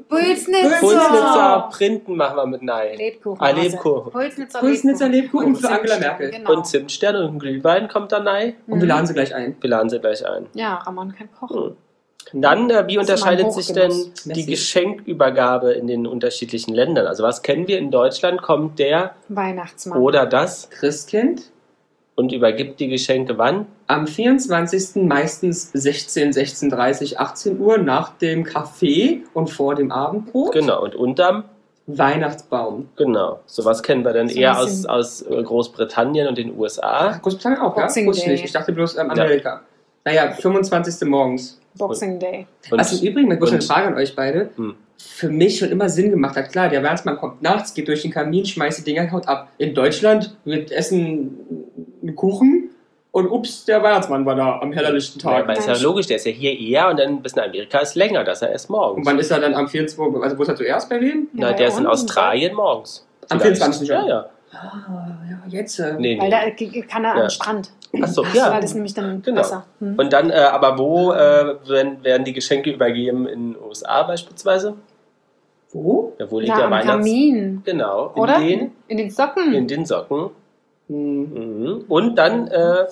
Speaker 4: Pulsnitzer Printen machen wir mit Nei.
Speaker 1: Lebkuchen.
Speaker 4: Ah, Lebkuchen.
Speaker 2: Pulsnitzer Lebkuchen für Angela Merkel.
Speaker 1: Genau.
Speaker 4: Und Zimtstern und ein Glühwein kommt dann Nei.
Speaker 2: Und wir laden sie gleich ein.
Speaker 4: Wir laden sie gleich ein.
Speaker 1: Ja, Ramon kann kochen.
Speaker 4: Dann, wie unterscheidet sich denn
Speaker 1: Hochgenuss.
Speaker 4: die
Speaker 2: Messi.
Speaker 4: Geschenkübergabe in den unterschiedlichen Ländern? Also was kennen wir in Deutschland? Kommt der
Speaker 1: Weihnachtsmann.
Speaker 4: oder das
Speaker 2: Christkind
Speaker 4: und übergibt die Geschenke wann?
Speaker 2: am 24. meistens 16:30, 18 Uhr nach dem Kaffee und vor dem Abendbrot.
Speaker 4: Genau, und unterm?
Speaker 2: Weihnachtsbaum.
Speaker 4: Genau. So was kennen wir dann
Speaker 1: So ein
Speaker 4: eher
Speaker 1: bisschen-
Speaker 4: aus Großbritannien und den USA.
Speaker 2: Großbritannien auch, ja?
Speaker 1: Boxing
Speaker 2: Wusste ich
Speaker 1: Day.
Speaker 2: nicht. Ich dachte bloß Amerika. Naja, 25. morgens.
Speaker 1: Boxing Day.
Speaker 4: Und,
Speaker 2: Was im Übrigen, bloß eine
Speaker 4: und-
Speaker 2: Frage an euch beide, für mich schon immer Sinn gemacht hat. Klar, der Weihnachtsmann kommt nachts, geht durch den Kamin, schmeißt die Dinger, haut ab. In Deutschland wird essen einen Kuchen und ups, der Weihnachtsmann war da am hellerlichten
Speaker 4: ja,
Speaker 2: Tag.
Speaker 4: aber ist ja logisch, der ist ja hier eher und dann bis nach Amerika ist länger, das ist ja erst
Speaker 2: Und
Speaker 4: morgens.
Speaker 2: wann ist er dann am 24. Also wo ist er zuerst bei wem?
Speaker 4: Na,
Speaker 1: Ja,
Speaker 4: der ist in
Speaker 1: unten,
Speaker 4: Australien morgens.
Speaker 2: Am
Speaker 4: Vielleicht.
Speaker 2: 24. schon?
Speaker 4: Ja, ja.
Speaker 2: Ah, ja, jetzt.
Speaker 4: Nee,
Speaker 1: Weil
Speaker 4: nee.
Speaker 1: da kann er
Speaker 4: Ja.
Speaker 1: am Strand.
Speaker 4: Achso,
Speaker 1: Weil
Speaker 4: ja.
Speaker 1: das nämlich dann
Speaker 4: Genau.
Speaker 1: besser.
Speaker 4: Und dann, aber wo werden die Geschenke übergeben? In den USA beispielsweise?
Speaker 2: Wo?
Speaker 4: Ja, wo liegt
Speaker 1: Na,
Speaker 4: der
Speaker 1: am
Speaker 4: Weihnachts...
Speaker 1: Kamin.
Speaker 4: Genau,
Speaker 1: Oder?
Speaker 4: in
Speaker 1: In den Socken.
Speaker 4: den Socken.
Speaker 2: Hm.
Speaker 4: Mhm. Und dann,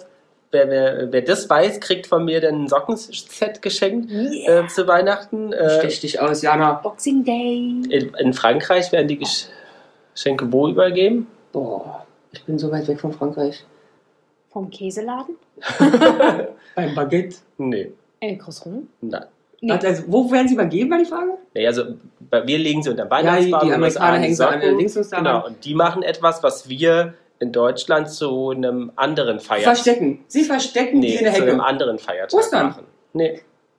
Speaker 4: wer das weiß, kriegt von mir dann ein Sockenset geschenkt zu Weihnachten.
Speaker 2: Stech dich aus, Jana.
Speaker 1: Boxing Day.
Speaker 4: In Frankreich werden die Geschenke wo übergeben?
Speaker 2: Boah, ich bin so weit weg von Frankreich.
Speaker 1: Vom Käseladen?
Speaker 2: Beim Baguette.
Speaker 4: Nee,
Speaker 1: El Croissant?
Speaker 4: nein.
Speaker 1: Nee.
Speaker 2: Also, wo werden sie übergeben, war die Frage?
Speaker 4: Nee, also wir legen sie unter den
Speaker 2: Ja,
Speaker 4: Weihnachtsbaum.
Speaker 2: die
Speaker 4: in den
Speaker 2: Amerikaner
Speaker 4: USA
Speaker 2: hängen so an den
Speaker 4: Socken.
Speaker 2: Dingsens daran.
Speaker 4: Genau, und die machen etwas, was wir in Deutschland zu einem anderen Feiertag...
Speaker 2: Verstecken. Sie verstecken die
Speaker 4: Nee,
Speaker 2: in der
Speaker 4: zu einem
Speaker 2: Hecke.
Speaker 4: anderen Feiertag
Speaker 2: Ostern.
Speaker 4: machen. Nee.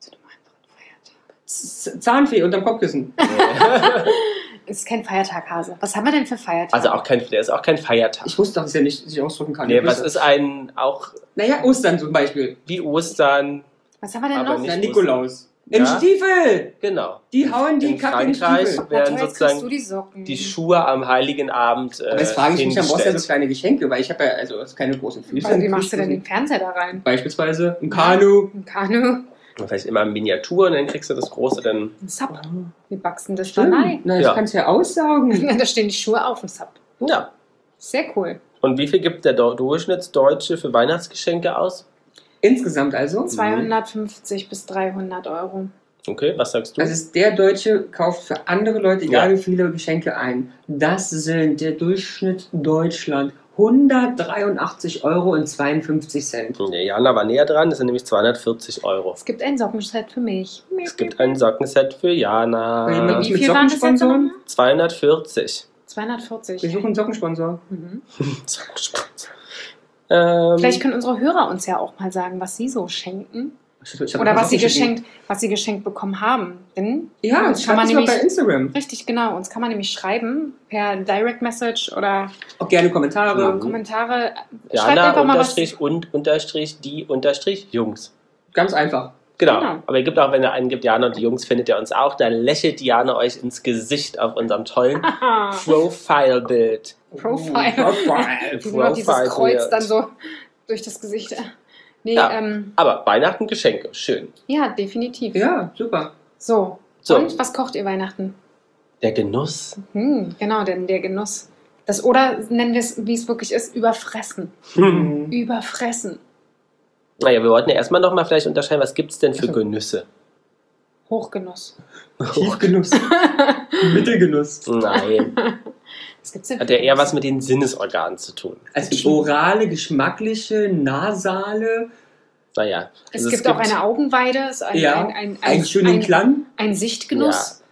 Speaker 2: Zahnfee unterm Kopfkissen.
Speaker 1: Es ist kein Feiertag, Hase. Was haben wir denn für Feiertage?
Speaker 4: Also der ist auch kein Feiertag.
Speaker 2: Ich wusste doch, dass er nicht sich ausdrücken kann.
Speaker 4: Nee,
Speaker 2: Ich
Speaker 4: was
Speaker 2: wusste.
Speaker 4: ist auch
Speaker 2: Naja, Ostern zum Beispiel.
Speaker 4: wie Ostern?
Speaker 1: Was haben wir denn
Speaker 4: aber
Speaker 1: noch?
Speaker 4: nicht-
Speaker 2: Na, Nikolaus. Im
Speaker 4: Ja.
Speaker 2: Stiefel!
Speaker 4: Genau.
Speaker 2: Die hauen die
Speaker 4: In
Speaker 2: Kacke in den
Speaker 4: Frankreich
Speaker 2: Stiefel.
Speaker 4: werden
Speaker 1: Jetzt kriegst du
Speaker 4: sozusagen
Speaker 1: die Socken.
Speaker 4: die Schuhe am Heiligen Abend
Speaker 2: Aber jetzt frage ich mich, dann brauchst du ja so
Speaker 4: hingestellt.
Speaker 2: kleine Geschenke, weil ich habe ja also keine großen Füße.
Speaker 1: Weil, wie machst du denn den Fernseher da rein?
Speaker 2: Beispielsweise ein Kanu.
Speaker 1: Ein Kanu?
Speaker 4: Und vielleicht immer in Miniatur und dann kriegst du das große dann.
Speaker 1: Ein Sub. Wie backst du denn das da rein?
Speaker 2: Na, ich
Speaker 4: Ja.
Speaker 2: kann es ja aussaugen.
Speaker 1: Ja, da stehen die Schuhe auf dem Sub.
Speaker 4: Ja.
Speaker 1: Sehr cool.
Speaker 4: Und wie viel gibt der Durchschnittsdeutsche für Weihnachtsgeschenke aus?
Speaker 2: Insgesamt also.
Speaker 1: 250 bis 300 Euro.
Speaker 4: Okay, was sagst du?
Speaker 2: Also ist der Deutsche kauft für andere Leute, egal
Speaker 4: Ja.
Speaker 2: wie viele Geschenke ein. Das sind der Durchschnitt Deutschland 183,52 Euro.
Speaker 4: Nee, Jana war näher dran, das sind nämlich 240 Euro.
Speaker 1: Es gibt ein Sockenset für mich.
Speaker 4: Es gibt ein Sockenset für
Speaker 2: Weil
Speaker 4: Jana.
Speaker 2: jemand-
Speaker 1: Wie
Speaker 2: mit
Speaker 1: viel waren das jetzt
Speaker 2: Sockensponsoren?
Speaker 1: nochmal?
Speaker 4: 240.
Speaker 1: 240.
Speaker 2: Wir suchen einen Sockensponsor.
Speaker 1: Mhm. Vielleicht können unsere Hörer uns ja auch mal sagen, was sie so schenken.
Speaker 2: Ich hab
Speaker 1: Oder
Speaker 2: noch
Speaker 1: was sie
Speaker 2: Socken schicken.
Speaker 1: geschenkt bekommen haben. Denn
Speaker 2: Ja,
Speaker 1: uns kann
Speaker 2: schreibt
Speaker 1: man
Speaker 2: uns mal bei
Speaker 1: nämlich,
Speaker 2: Instagram.
Speaker 1: richtig genau, uns kann man nämlich schreiben per Direct Message oder
Speaker 2: Auch gerne Kommentare.
Speaker 1: Kommentare. Schreibt
Speaker 4: Jana
Speaker 1: einfach mal was.
Speaker 4: unterstrich und unterstrich die unterstrich Jungs.
Speaker 2: Ganz einfach.
Speaker 4: Genau.
Speaker 1: Genau.
Speaker 4: Aber ihr gibt auch, wenn ihr einen gibt, Jana und die Jungs, findet ihr uns auch. Dann lächelt Jana euch ins Gesicht auf unserem tollen Profile-Bild.
Speaker 1: Profile.
Speaker 2: Profile.
Speaker 1: Wie nur dieses
Speaker 4: Profile
Speaker 1: Kreuz
Speaker 4: Bild.
Speaker 1: dann so durch das Gesicht. Nee,
Speaker 4: Ja.
Speaker 1: ja,
Speaker 4: Aber Weihnachten Geschenke, schön.
Speaker 1: definitiv.
Speaker 2: Ja, super.
Speaker 1: So.
Speaker 4: So.
Speaker 1: Und was kocht ihr Weihnachten?
Speaker 4: Der Genuss.
Speaker 1: Genau, denn der Genuss. Das oder nennen wir es, wie es wirklich ist, überfressen. Überfressen.
Speaker 4: Naja, wir wollten ja erstmal nochmal vielleicht unterscheiden, was gibt es denn für Genüsse?
Speaker 1: Hochgenuss.
Speaker 2: Tiefgenuss. Mittelgenuss.
Speaker 4: Nein,
Speaker 1: Was gibt's denn?
Speaker 4: hat ja eher was mit den Sinnesorganen zu tun.
Speaker 2: Also orale, geschmackliche, nasale,
Speaker 4: Naja.
Speaker 1: Es
Speaker 4: also
Speaker 1: gibt auch eine Augenweide, es ist
Speaker 2: ja, einen schönen Klang.
Speaker 1: ein Sichtgenuss.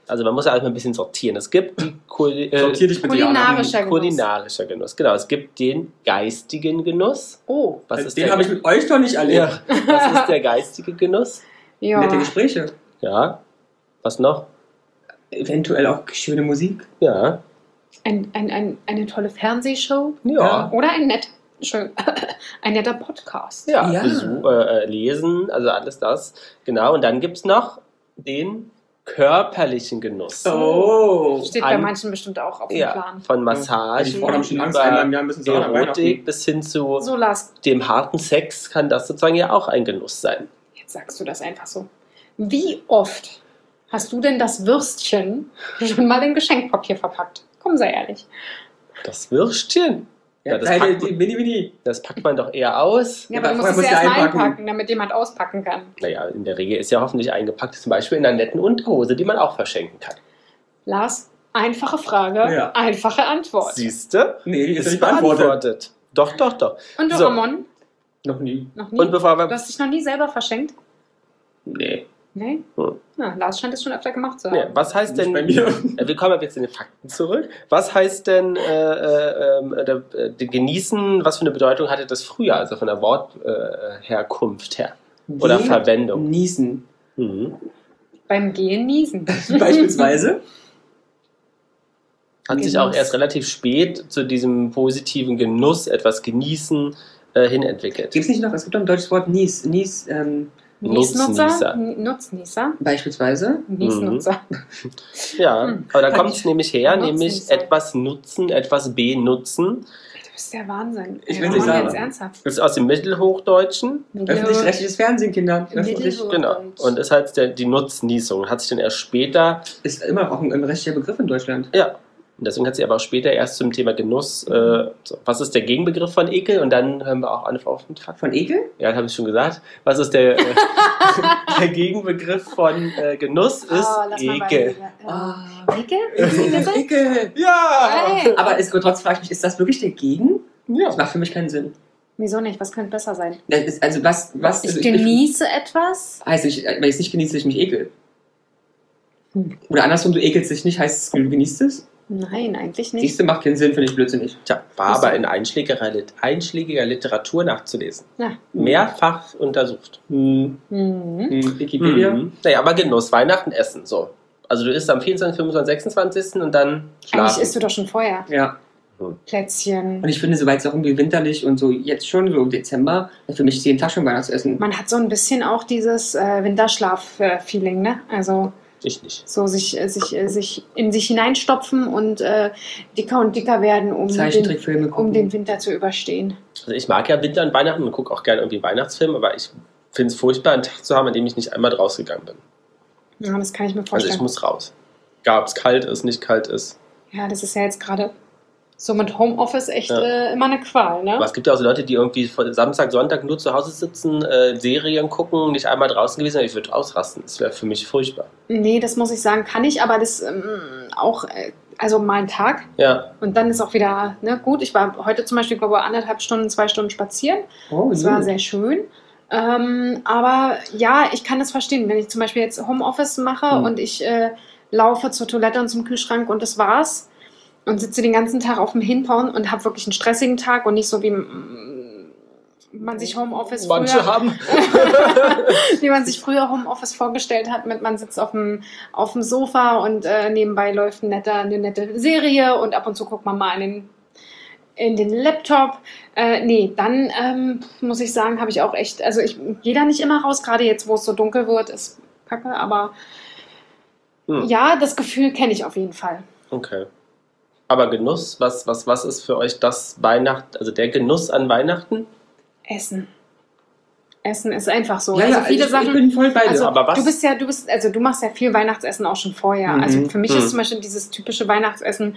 Speaker 4: Also man muss ja erstmal ein bisschen sortieren. Es gibt die
Speaker 2: Sortier dich bitte, Jana.
Speaker 4: kulinarischer Genuss. Genau, es gibt den geistigen Genuss.
Speaker 1: Oh.
Speaker 2: Den habe ich mit euch doch nicht erlebt.
Speaker 4: Ja. Was ist der geistige Genuss?
Speaker 1: Ja.
Speaker 2: Nette Gespräche.
Speaker 4: Ja. Was noch?
Speaker 2: Eventuell auch schöne Musik.
Speaker 4: Ja.
Speaker 1: Eine tolle Fernsehshow.
Speaker 4: Ja.
Speaker 1: Oder ein netter Podcast.
Speaker 4: Ja.
Speaker 2: Ja.
Speaker 4: Lesen, also alles das. Genau. Und dann gibt es noch den körperlichen Genuss.
Speaker 2: Oh.
Speaker 1: Steht bei manchen bestimmt auch auf dem Plan.
Speaker 4: Von Massagen
Speaker 2: Die Frauen haben schon Angst, einmal im Jahr müssen sie auch nach
Speaker 4: Erotik
Speaker 2: Weihnachten.
Speaker 4: bis hin zu
Speaker 1: So, Lars,
Speaker 4: dem harten Sex kann das sozusagen ja auch ein Genuss sein.
Speaker 1: jetzt sagst du das einfach so. Wie oft hast du denn das Würstchen schon mal in Geschenkpapier verpackt? Komm, sei ehrlich.
Speaker 4: Das Würstchen. Ja, das packt man-
Speaker 2: Mini.
Speaker 4: Das packt man doch eher aus.
Speaker 1: Ja, aber du musst
Speaker 2: vorher
Speaker 1: es
Speaker 2: musst
Speaker 1: ja
Speaker 2: du
Speaker 1: erstmal
Speaker 2: einpacken.
Speaker 1: einpacken, damit jemand auspacken kann.
Speaker 4: Naja, in der Regel ist ja hoffentlich eingepackt, zum Beispiel in einer netten Unterhose, die man auch verschenken kann.
Speaker 1: Lars, einfache Frage,
Speaker 2: Ja.
Speaker 1: einfache Antwort.
Speaker 4: Siehst du?
Speaker 2: Nee, die ist
Speaker 4: Ist
Speaker 2: nicht beantwortet.
Speaker 4: beantwortet. Doch.
Speaker 1: Und du,
Speaker 4: So.
Speaker 1: Ramon?
Speaker 2: Noch nie.
Speaker 1: Noch nie?
Speaker 4: Und bevor
Speaker 1: Du
Speaker 4: wir...
Speaker 1: hast dich noch nie selber verschenkt?
Speaker 4: Nee.
Speaker 1: Nee?
Speaker 4: Hm.
Speaker 1: Ja, Lars scheint es schon öfter gemacht zu haben.
Speaker 4: Nee. Was heißt
Speaker 2: Nicht
Speaker 4: denn...
Speaker 2: bei mir.
Speaker 4: Wir kommen jetzt in den Fakten zurück. Was heißt denn genießen, was für eine Bedeutung hatte das früher, also von der Wortherkunft her? Oder
Speaker 2: Gehen,
Speaker 4: Verwendung?
Speaker 2: Niesen.
Speaker 4: Mhm.
Speaker 1: Beim Gehen niesen.
Speaker 2: Beispielsweise.
Speaker 4: Hat sich
Speaker 1: Genuss.
Speaker 4: auch erst relativ spät zu diesem positiven Genuss, etwas genießen, hin entwickelt.
Speaker 2: Gibt es nicht noch, es gibt doch ein deutsches Wort Nies,
Speaker 1: Niesnutzer?
Speaker 4: Nutznießer.
Speaker 1: Nutznießer?
Speaker 2: beispielsweise.
Speaker 1: Niesnutzer.
Speaker 4: Ja, aber da
Speaker 1: Quatsch.
Speaker 4: kommt es nämlich her, nämlich
Speaker 1: Nutznießer.
Speaker 4: etwas nutzen, etwas benutzen.
Speaker 1: Du bist der Wahnsinn.
Speaker 2: Ich
Speaker 1: Ey,
Speaker 2: will nicht
Speaker 1: Ramon,
Speaker 2: sagen.
Speaker 1: jetzt ernsthaft.
Speaker 4: Das ist aus dem Mittelhochdeutschen.
Speaker 2: Öffentlich-rechtliches Fernsehen, Kinder. Öffentlich.
Speaker 4: Genau. Und ist halt die Nutznießung. Hat sich dann erst später,
Speaker 2: Ist immer auch ein rechtlicher Begriff in Deutschland.
Speaker 4: ja, und deswegen hat sie aber auch später erst zum Thema Genuss, so, was ist der Gegenbegriff von Ekel? Und dann hören wir auch an auf den Fakt.
Speaker 2: Von Ekel?
Speaker 4: Ja, das habe ich schon gesagt. Was ist der Gegenbegriff von Genuss? Ist
Speaker 1: lass mal
Speaker 4: Ekel.
Speaker 1: Ekel?
Speaker 2: Ekel.
Speaker 4: Ja!
Speaker 1: Hey.
Speaker 2: Aber trotzdem frage ich mich, ist das wirklich der Gegen? Das
Speaker 4: Ja.
Speaker 2: macht für mich keinen Sinn.
Speaker 1: Wieso nicht? Was könnte besser sein?
Speaker 2: Das ist, also was
Speaker 1: Ich genieße etwas.
Speaker 2: heißt nicht, wenn ich es nicht genieße, ich mich ekel. Oder andersrum, du ekelst dich nicht, heißt es, du genießt es?
Speaker 1: Nein, eigentlich nicht.
Speaker 2: Siehst du, macht keinen Sinn, finde ich blödsinnig.
Speaker 4: Tja, war aber in einschlägiger Literatur nachzulesen.
Speaker 1: Ja.
Speaker 4: Mehrfach untersucht.
Speaker 1: Mhm.
Speaker 2: Wikipedia.
Speaker 4: Naja, aber Genuss, Weihnachten, Essen, so. Also du isst am 24., 25., 26. und dann
Speaker 1: Eigentlich
Speaker 4: schlafen.
Speaker 1: isst du doch schon vorher.
Speaker 2: Ja.
Speaker 1: Plätzchen.
Speaker 2: Und ich finde, soweit es auch irgendwie winterlich und so jetzt schon, so im Dezember, für mich ist jeden Tag schon Weihnachtsessen.
Speaker 1: Man hat so ein bisschen auch dieses Winterschlaf-Feeling, ne? Also
Speaker 4: Ich nicht.
Speaker 1: so sich in sich hineinstopfen und dicker und dicker werden,
Speaker 2: Zeichentrickfilme gucken.
Speaker 1: um den Winter zu überstehen.
Speaker 4: Also ich mag ja Winter und Weihnachten und gucke auch gerne irgendwie Weihnachtsfilme, aber ich finde es furchtbar, einen Tag zu haben, an dem ich nicht einmal rausgegangen bin.
Speaker 1: Ja, das kann ich mir
Speaker 4: Also
Speaker 1: vorstellen.
Speaker 4: ich muss raus. Egal, ob es kalt ist, nicht kalt ist.
Speaker 1: Ja, das ist ja jetzt gerade so mit Homeoffice echt
Speaker 4: Ja.
Speaker 1: immer eine Qual, ne?
Speaker 4: Aber es gibt ja auch so Leute, die irgendwie von Samstag, Sonntag nur zu Hause sitzen, Serien gucken, nicht einmal draußen gewesen sind. Ich würde ausrasten. Das wäre für mich furchtbar.
Speaker 1: Nee, das muss ich sagen, kann ich, aber das auch, also mal einen Tag
Speaker 4: Ja,
Speaker 1: und dann ist auch wieder, ne, gut. Ich war heute zum Beispiel, glaube ich, 1,5 Stunden, 2 Stunden spazieren.
Speaker 2: Oh,
Speaker 1: Das war sehr schön. Aber ja, ich kann das verstehen. Wenn ich zum Beispiel jetzt Homeoffice mache und ich laufe zur Toilette und zum Kühlschrank und das war's und sitze den ganzen Tag auf dem Hinpauen und habe wirklich einen stressigen Tag und nicht so wie man sich Homeoffice
Speaker 4: manche
Speaker 1: früher,
Speaker 4: haben.
Speaker 1: wie man sich früher Homeoffice vorgestellt hat, mit man sitzt auf dem Sofa und nebenbei läuft eine nette Serie und ab und zu guckt man mal in den Laptop. Nee, dann muss ich sagen, habe ich auch echt, also ich gehe da nicht immer raus, gerade jetzt, wo es so dunkel wird, ist kacke, aber ja, das Gefühl kenne ich auf jeden Fall.
Speaker 4: Okay. Aber Genuss, was ist für euch das Weihnachten, also der Genuss an Weihnachten?
Speaker 1: Essen. Essen ist einfach so.
Speaker 2: Ja,
Speaker 1: also
Speaker 2: ja,
Speaker 1: viele Sachen.
Speaker 2: ich bin voll bei dir.
Speaker 1: Also
Speaker 4: Aber was?
Speaker 1: du machst ja viel Weihnachtsessen auch schon vorher.
Speaker 2: Mhm.
Speaker 1: Also für mich ist zum Beispiel dieses typische Weihnachtsessen,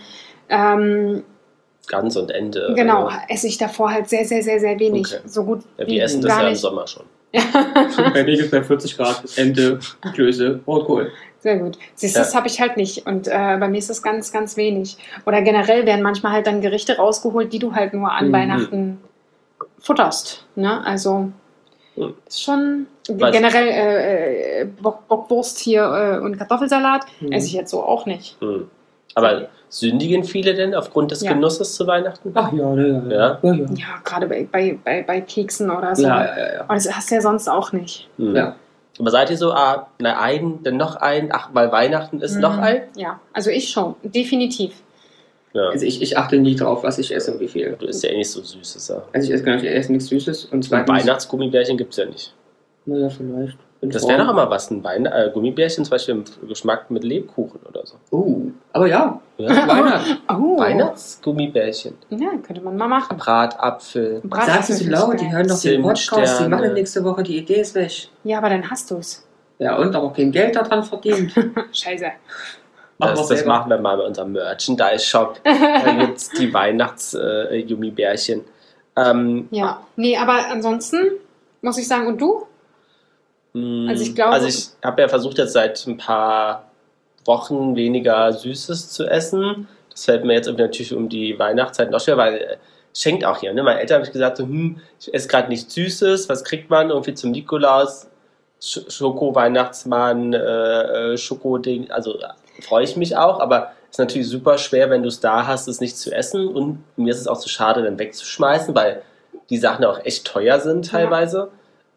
Speaker 4: Gans und Ente.
Speaker 1: genau, esse ich davor halt sehr, sehr, sehr, sehr wenig.
Speaker 4: Okay.
Speaker 1: So gut
Speaker 4: Ja,
Speaker 1: wie
Speaker 4: wir essen das
Speaker 1: gar
Speaker 4: ja im
Speaker 1: nicht.
Speaker 4: Sommer schon.
Speaker 2: Bei mir gibt es bei 40 Grad Ente, Klöße, Rotkohl.
Speaker 1: Sehr gut. Siehst du, das habe ich halt nicht. Und bei mir ist das ganz, ganz wenig. Oder generell werden manchmal halt dann Gerichte rausgeholt, die du halt nur an Weihnachten futterst. Ne? Also Ist schon
Speaker 4: Was?
Speaker 1: generell Bockwurst hier und Kartoffelsalat esse ich jetzt so auch nicht.
Speaker 4: Aber sündigen viele denn aufgrund des
Speaker 1: Ja.
Speaker 4: Genusses zu Weihnachten?
Speaker 2: Ach ja,
Speaker 4: Ja?
Speaker 2: ja.
Speaker 1: Ja, gerade bei Keksen oder so.
Speaker 2: Ja.
Speaker 1: Aber das hast du ja sonst auch nicht.
Speaker 2: Ja.
Speaker 4: Aber seid ihr so, dann noch ein, ach, weil Weihnachten ist noch ein?
Speaker 1: Ja, also ich schon, definitiv.
Speaker 4: Ja.
Speaker 2: Also ich achte nie drauf, was ich esse und wie viel.
Speaker 4: Du isst ja eh nicht so Süßes. Ja.
Speaker 2: Also ich esse gar nicht, ich esse nichts Süßes. Und
Speaker 4: Und
Speaker 2: zweitens,
Speaker 4: Weihnachtsgummibärchen gibt es ja nicht.
Speaker 2: naja, vielleicht.
Speaker 4: Das wäre doch immer was, ein Gummibärchen zum Beispiel im Geschmack mit Lebkuchen oder so.
Speaker 2: Aber ja,
Speaker 4: Ja?
Speaker 2: Weihnachten.
Speaker 1: Oh.
Speaker 4: Weihnachtsgummibärchen.
Speaker 1: Ja, könnte man mal machen.
Speaker 4: Bratapfel.
Speaker 2: Sagst du zu Laura, die hören doch den Podcast, die
Speaker 4: Zimtsterne.
Speaker 2: machen nächste Woche, die Idee ist weg.
Speaker 1: Ja, aber dann hast du's.
Speaker 2: Ja, und aber kein Geld daran verdient.
Speaker 1: Scheiße.
Speaker 4: Das machen wir mal bei unserem Merchandise-Shop. Da gibt es die Weihnachts-Gummibärchen.
Speaker 1: Ja, nee, aber ansonsten muss ich sagen, und du? Also ich glaube-
Speaker 4: Also ich habe ja versucht jetzt seit ein paar Wochen weniger Süßes zu essen. Das fällt mir jetzt irgendwie natürlich um die Weihnachtszeit noch schwer, weil schenkt auch hier. Ne? Meine Eltern haben gesagt, so, ich esse gerade nichts Süßes. Was kriegt man irgendwie zum Nikolaus? Schoko-Weihnachtsmann, Schokoding. Also freue ich mich auch, aber ist natürlich super schwer, wenn du es da hast, es nicht zu essen. Und mir ist es auch zu schade, dann wegzuschmeißen, weil die Sachen auch echt teuer sind teilweise.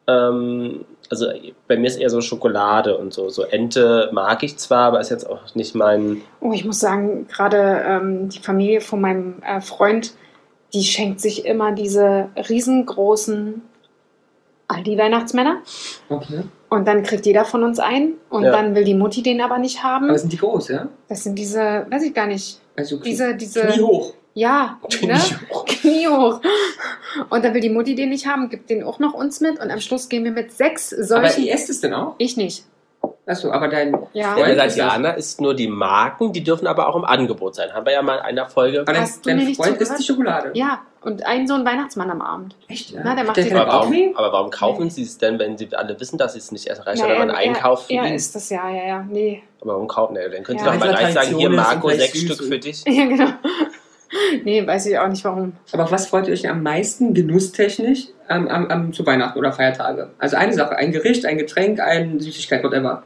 Speaker 4: Also bei mir ist eher so Schokolade und so. So Ente mag ich zwar, aber ist jetzt auch nicht mein...
Speaker 1: Oh, ich muss sagen, gerade die Familie von meinem Freund, die schenkt sich immer diese riesengroßen Aldi-Weihnachtsmänner.
Speaker 2: Okay.
Speaker 1: Und dann kriegt jeder von uns einen. Und
Speaker 4: Ja.
Speaker 1: dann will die Mutti den aber nicht haben.
Speaker 2: Aber sind die groß, ja?
Speaker 1: Das sind diese, weiß ich gar nicht.
Speaker 2: Also
Speaker 1: Diese,
Speaker 2: Knie hoch.
Speaker 1: ja, ne? Knie hoch. Und dann will die Mutti den nicht haben, gibt den auch noch uns mit. Und am Schluss gehen wir mit 6
Speaker 2: Aber
Speaker 1: solchen.
Speaker 2: ihr esst es denn auch?
Speaker 1: Ich nicht.
Speaker 2: Achso, aber dein
Speaker 1: Ja.
Speaker 2: Freund
Speaker 4: Der
Speaker 2: ist das.
Speaker 4: Jana ist nur die Marken, die dürfen aber auch im Angebot sein. Haben wir ja mal in einer Folge...
Speaker 2: Aber
Speaker 1: Hast du mir
Speaker 2: dein
Speaker 1: nicht
Speaker 2: Freund
Speaker 1: zugehört?
Speaker 2: isst die Schokolade.
Speaker 1: Ja, und so ein Weihnachtsmann am Abend.
Speaker 2: Echt, ja?
Speaker 1: Na, der macht
Speaker 2: der
Speaker 1: die-
Speaker 2: kann
Speaker 4: Aber
Speaker 2: auch nie?
Speaker 4: warum kaufen sie es denn, wenn sie alle wissen, dass sie es nicht erst reicht,
Speaker 1: Na,
Speaker 4: oder man einkauft für
Speaker 1: er
Speaker 4: ihn?
Speaker 1: ist das, ja. Nee.
Speaker 4: Aber warum kaufen? Ne, dann können sie
Speaker 1: Ja.
Speaker 4: doch mal
Speaker 2: Einfach
Speaker 4: gleich sagen, hier
Speaker 2: Tradition ist
Speaker 4: Marco,
Speaker 2: und vielleicht
Speaker 4: 6
Speaker 2: süß
Speaker 4: Stück
Speaker 2: und-
Speaker 4: für dich.
Speaker 1: Ja, genau. Nee, weiß ich auch nicht warum.
Speaker 2: Aber auf was freut ihr euch denn am meisten genusstechnisch zu Weihnachten oder Feiertage? Also eine Sache, ein Gericht, ein Getränk, eine Süßigkeit, whatever.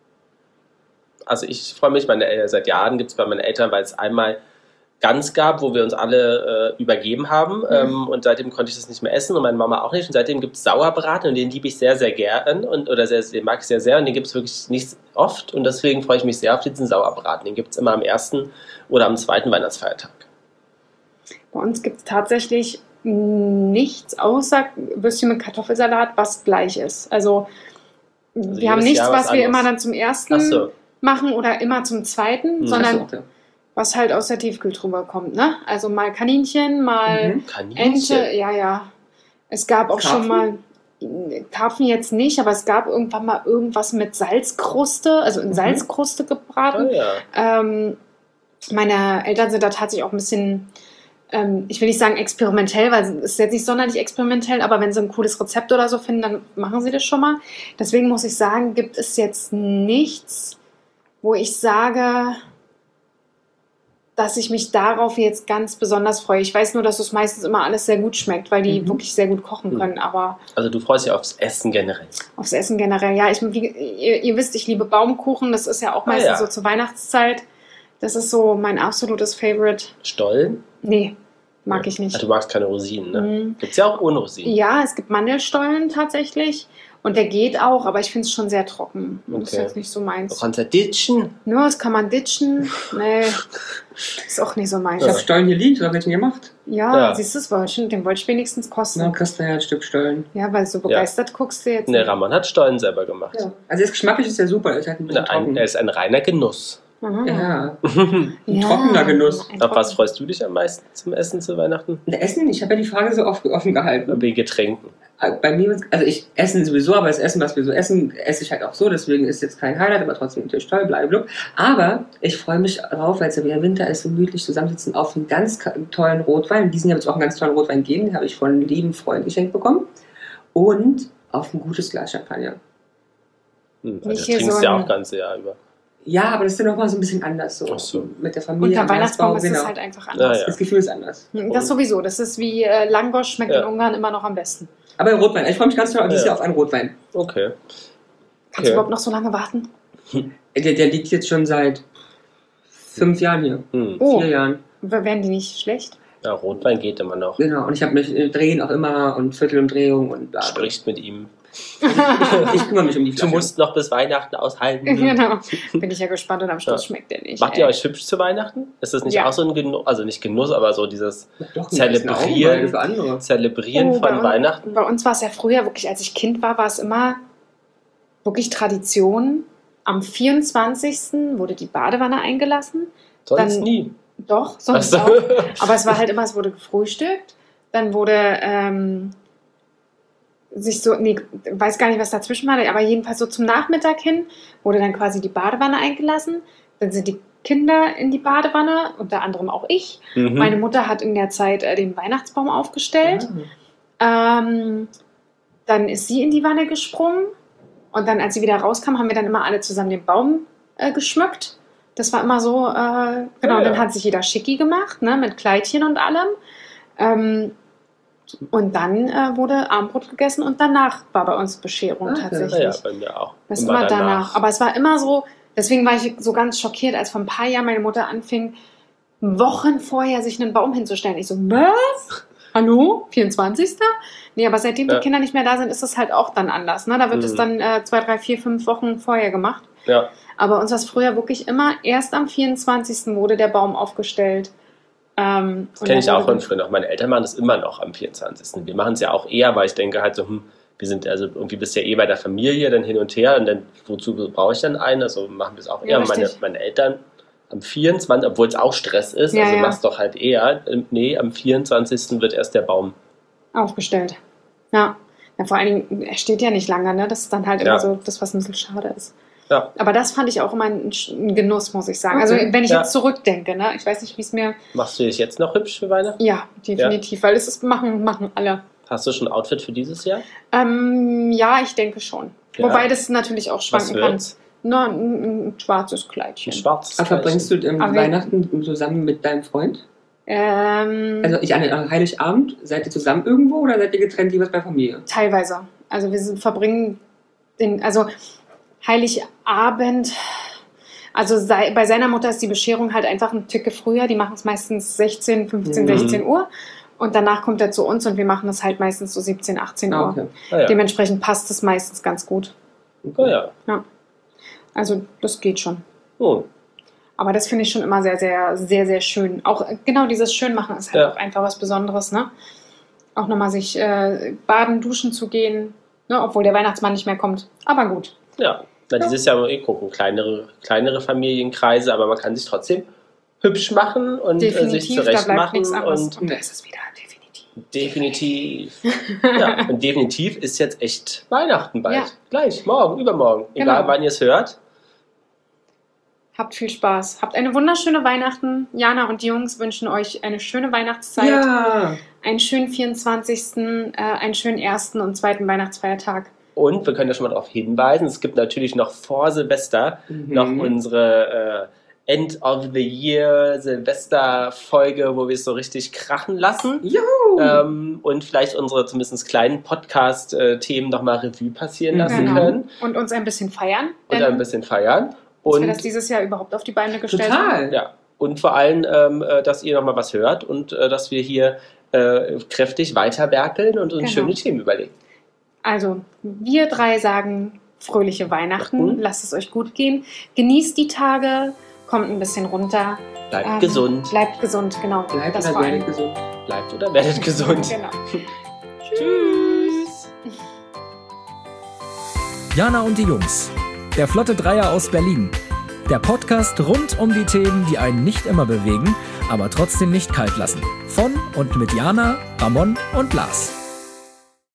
Speaker 4: Also ich freue mich, seit Jahren gibt es bei meinen Eltern, weil es einmal Gans gab, wo wir uns alle übergeben haben und seitdem konnte ich das nicht mehr essen und meine Mama auch nicht und seitdem gibt es Sauerbraten und den liebe ich sehr, sehr gern den mag ich sehr, sehr und den gibt es wirklich nicht oft und deswegen freue ich mich sehr auf diesen Sauerbraten. Den gibt es immer am 1. oder am 2. Weihnachtsfeiertag.
Speaker 1: Bei uns gibt es tatsächlich nichts außer Würstchen mit Kartoffelsalat, was gleich ist. Also wir haben
Speaker 4: jedes
Speaker 1: nichts,
Speaker 4: Jahr was
Speaker 1: was wir
Speaker 4: anderes.
Speaker 1: immer dann zum ersten
Speaker 4: Ach so.
Speaker 1: machen oder immer zum zweiten, sondern
Speaker 2: Achso,
Speaker 1: was halt aus der Tiefkühltruhe kommt. Ne? Also mal Kaninchen, mal
Speaker 4: Kaninchen.
Speaker 1: Ente, ja. Es gab auch schon mal Karpfen jetzt nicht, aber es gab irgendwann mal irgendwas mit Salzkruste, also in Salzkruste gebraten.
Speaker 4: Oh, ja.
Speaker 1: Meine Eltern sind da tatsächlich auch ein bisschen, ich will nicht sagen experimentell, weil es ist jetzt nicht sonderlich experimentell, aber wenn sie ein cooles Rezept oder so finden, dann machen sie das schon mal. Deswegen muss ich sagen, gibt es jetzt nichts, wo ich sage, dass ich mich darauf jetzt ganz besonders freue. Ich weiß nur, dass es meistens immer alles sehr gut schmeckt, weil die wirklich sehr gut kochen können, aber
Speaker 4: Also du freust dich aufs Essen generell.
Speaker 1: aufs Essen generell, ja. Ihr wisst, ich liebe Baumkuchen, das ist ja auch meistens
Speaker 4: ja.
Speaker 1: so zur Weihnachtszeit. Das ist so mein absolutes Favorite.
Speaker 4: Stollen?
Speaker 1: Nee, mag ich nicht.
Speaker 4: Du magst keine Rosinen, ne?
Speaker 1: Mhm.
Speaker 4: Gibt's ja auch ohne Rosinen.
Speaker 1: Ja, es gibt Mandelstollen tatsächlich. Und der geht auch, aber ich finde es schon sehr trocken. Das ist
Speaker 4: Okay.
Speaker 1: jetzt nicht so
Speaker 4: Du
Speaker 1: meins.
Speaker 4: kannst ja ditchen.
Speaker 1: Nur, das kann man ditchen. Nee, ist auch nicht so meins.
Speaker 2: Ich habe Stollen hier liegt, oder welchen gemacht?
Speaker 1: Ja,
Speaker 4: Ja.
Speaker 1: siehst du, den wollte ich wenigstens kosten.
Speaker 2: Na, kriegst du ja ein Stück Stollen.
Speaker 1: Ja, weil so begeistert guckst du jetzt.
Speaker 4: Ne, Ramon hat Stollen selber gemacht.
Speaker 2: Ja. Also das geschmacklich ist ja super, ist halt ein bisschen trocken.
Speaker 4: Er ist ein reiner Genuss.
Speaker 1: Mhm.
Speaker 2: Ja,
Speaker 1: Ja,
Speaker 2: trockener Genuss.
Speaker 1: ein
Speaker 4: Auf was
Speaker 1: trockener.
Speaker 4: freust du dich am meisten zum Essen zu Weihnachten?
Speaker 2: Und Essen, ich habe ja die Frage so offen gehalten.
Speaker 4: Wegen Getränken.
Speaker 2: Bei mir, also ich esse sowieso, aber das Essen, was wir so essen, esse ich halt auch so, deswegen ist jetzt kein Highlight, aber trotzdem natürlich toll, blablabla. Aber ich freue mich darauf, weil es ja wieder Winter ist, so gemütlich zusammensitzen auf einen ganz tollen Rotwein. Diesen Jahr wird es auch einen ganz tollen Rotwein geben, den habe ich von einem lieben Freund geschenkt bekommen. Und auf ein gutes Glas Champagner.
Speaker 4: Das
Speaker 1: Nicht hier
Speaker 4: trinkst
Speaker 1: so
Speaker 4: du ja
Speaker 1: ein-
Speaker 4: auch ganze Jahr über.
Speaker 2: Ja, aber das ist dann nochmal so ein bisschen anders so.
Speaker 4: Ach so.
Speaker 2: Mit der Familie.
Speaker 1: Unter
Speaker 2: am
Speaker 1: Weihnachtsbaum ist
Speaker 2: Weihnachtsbaum,
Speaker 1: es
Speaker 2: genau.
Speaker 1: halt einfach anders.
Speaker 4: Ja.
Speaker 2: Das Gefühl ist anders.
Speaker 1: Das sowieso. Das ist wie Langosch schmeckt
Speaker 4: Ja.
Speaker 1: in Ungarn immer noch am besten.
Speaker 2: Aber Rotwein. Ich freue mich ganz toll dieses Jahr auf einen Rotwein.
Speaker 4: Okay.
Speaker 1: Kannst du überhaupt noch so lange warten?
Speaker 2: Der liegt jetzt schon seit 5 Jahren hier. 4 Jahren.
Speaker 1: Werden die nicht schlecht?
Speaker 4: Ja, Rotwein geht immer noch.
Speaker 2: Genau, und ich habe mich drehen auch immer und Viertelumdrehung und bla.
Speaker 4: Spricht mit ihm.
Speaker 2: Ich kümmere mich um die
Speaker 4: Du
Speaker 2: Flasche.
Speaker 4: musst noch bis Weihnachten aushalten.
Speaker 1: Genau. Bin ich ja gespannt und am Schluss schmeckt der nicht.
Speaker 4: Macht ihr euch hübsch zu Weihnachten? Ist das nicht auch so ein Genuss, also nicht Genuss, aber so dieses
Speaker 2: Doch,
Speaker 4: Zelebrieren von Weihnachten?
Speaker 1: Bei uns war es ja früher wirklich, als ich Kind war es immer wirklich Tradition. Am 24. wurde die Badewanne eingelassen.
Speaker 4: Sonst
Speaker 1: Dann-
Speaker 4: nie.
Speaker 1: Doch, sonst
Speaker 4: Ach so.
Speaker 1: auch. Aber es war halt immer, es wurde gefrühstückt. Dann wurde weiß gar nicht, was dazwischen war, aber jedenfalls so zum Nachmittag hin wurde dann quasi die Badewanne eingelassen. Dann sind die Kinder in die Badewanne, unter anderem auch ich. Meine Mutter hat in der Zeit den Weihnachtsbaum aufgestellt. Dann ist sie in die Wanne gesprungen. Und dann, als sie wieder rauskam, haben wir dann immer alle zusammen den Baum geschmückt. Das war immer so, genau, dann hat sich jeder schicki gemacht, ne, mit Kleidchen und allem. Und dann wurde Abendbrot gegessen und danach war bei uns Bescherung tatsächlich.
Speaker 4: Ja, bei mir auch.
Speaker 1: Das immer danach. Aber es war immer so, deswegen war ich so ganz schockiert, als vor ein paar Jahren meine Mutter anfing, Wochen vorher sich einen Baum hinzustellen. Ich so, was? Hallo? 24.? Nee, aber seitdem die Kinder nicht mehr da sind, ist es halt auch dann anders. Ne? Da wird es dann 2, 3, 4, 5 Wochen vorher gemacht.
Speaker 4: Ja.
Speaker 1: Aber uns war es früher wirklich immer, erst am 24. wurde der Baum aufgestellt.
Speaker 4: Das kenne ich auch von früher noch. Meine Eltern machen das immer noch am 24. Wir machen es ja auch eher, weil ich denke halt so, wir sind also irgendwie bist ja bei der Familie, dann hin und her und dann, wozu brauche ich dann einen? Also machen wir es auch eher. Meine Eltern am 24., obwohl es auch Stress ist, mach's doch halt eher. Nee, am 24. wird erst der Baum
Speaker 1: aufgestellt. Ja. Vor allen Dingen, er steht ja nicht lange, ne? Das ist dann halt immer so das, was ein bisschen schade ist.
Speaker 4: Ja.
Speaker 1: Aber das fand ich auch immer ein Genuss, muss ich sagen. Okay. Also wenn ich jetzt zurückdenke, ne? Ich weiß nicht, wie es mir...
Speaker 4: Machst du dich jetzt noch hübsch für Weihnachten?
Speaker 1: Ja, definitiv, weil es ist, machen alle.
Speaker 4: Hast du schon ein Outfit für dieses Jahr?
Speaker 1: Ja, ich denke schon. Ja. Wobei das natürlich auch schwanken kann. Ein schwarzes Kleidchen.
Speaker 4: Ein schwarzes
Speaker 2: Kleidchen. Verbringst du Weihnachten zusammen mit deinem Freund? Also an Heiligabend, seid ihr zusammen irgendwo oder seid ihr getrennt jeweils bei Familie?
Speaker 1: Teilweise. Also wir verbringen Heiligabend, also bei seiner Mutter ist die Bescherung halt einfach ein Ticke früher. Die machen es meistens 16 Uhr. Und danach kommt er zu uns und wir machen es halt meistens so 17, 18 Uhr.
Speaker 2: Okay.
Speaker 4: Ah, ja.
Speaker 1: Dementsprechend passt es meistens ganz gut.
Speaker 4: Ja.
Speaker 1: Also das geht schon.
Speaker 4: Oh.
Speaker 1: Aber das finde ich schon immer sehr, sehr, sehr, sehr schön. Auch genau dieses Schönmachen ist halt auch einfach was Besonderes, ne? Auch nochmal sich baden, duschen zu gehen, ne? Obwohl der Weihnachtsmann nicht mehr kommt. Aber gut.
Speaker 4: Ja, dieses Jahr mal gucken. Kleinere Familienkreise, aber man kann sich trotzdem hübsch machen und sich zurecht machen. Und
Speaker 1: da ist es wieder,
Speaker 4: definitiv. Ja, und definitiv ist jetzt echt Weihnachten bald. Ja. Gleich, morgen, übermorgen. Egal, wann ihr es hört.
Speaker 1: Habt viel Spaß. Habt eine wunderschöne Weihnachten. Jana und die Jungs wünschen euch eine schöne Weihnachtszeit.
Speaker 2: Ja.
Speaker 1: Einen schönen 24., einen schönen 1. und 2. Weihnachtsfeiertag.
Speaker 4: Und wir können ja schon mal darauf hinweisen, es gibt natürlich noch vor Silvester noch unsere End of the Year Silvester-Folge, wo wir es so richtig krachen lassen.
Speaker 2: Juhu!
Speaker 4: Und vielleicht unsere zumindest kleinen Podcast-Themen nochmal Revue passieren lassen können.
Speaker 1: Und uns ein bisschen feiern.
Speaker 4: Und ein bisschen feiern.
Speaker 1: Dass wir das dieses Jahr überhaupt auf die Beine gestellt haben.
Speaker 4: Ja. Und vor allem, dass ihr nochmal was hört und dass wir hier kräftig weiterwerkeln und uns schöne Themen überlegen.
Speaker 1: Also, wir 3 sagen fröhliche Weihnachten. Lasst es euch gut gehen. Genießt die Tage. Kommt ein bisschen runter.
Speaker 4: Bleibt gesund.
Speaker 1: Bleibt gesund, genau.
Speaker 2: Bleibt oder werdet gesund.
Speaker 4: Bleibt oder werdet gesund.
Speaker 1: Genau.
Speaker 4: Tschüss.
Speaker 3: Jana und die Jungs. Der Flotte Dreier aus Berlin. Der Podcast rund um die Themen, die einen nicht immer bewegen, aber trotzdem nicht kalt lassen. Von und mit Jana, Ramon und Lars.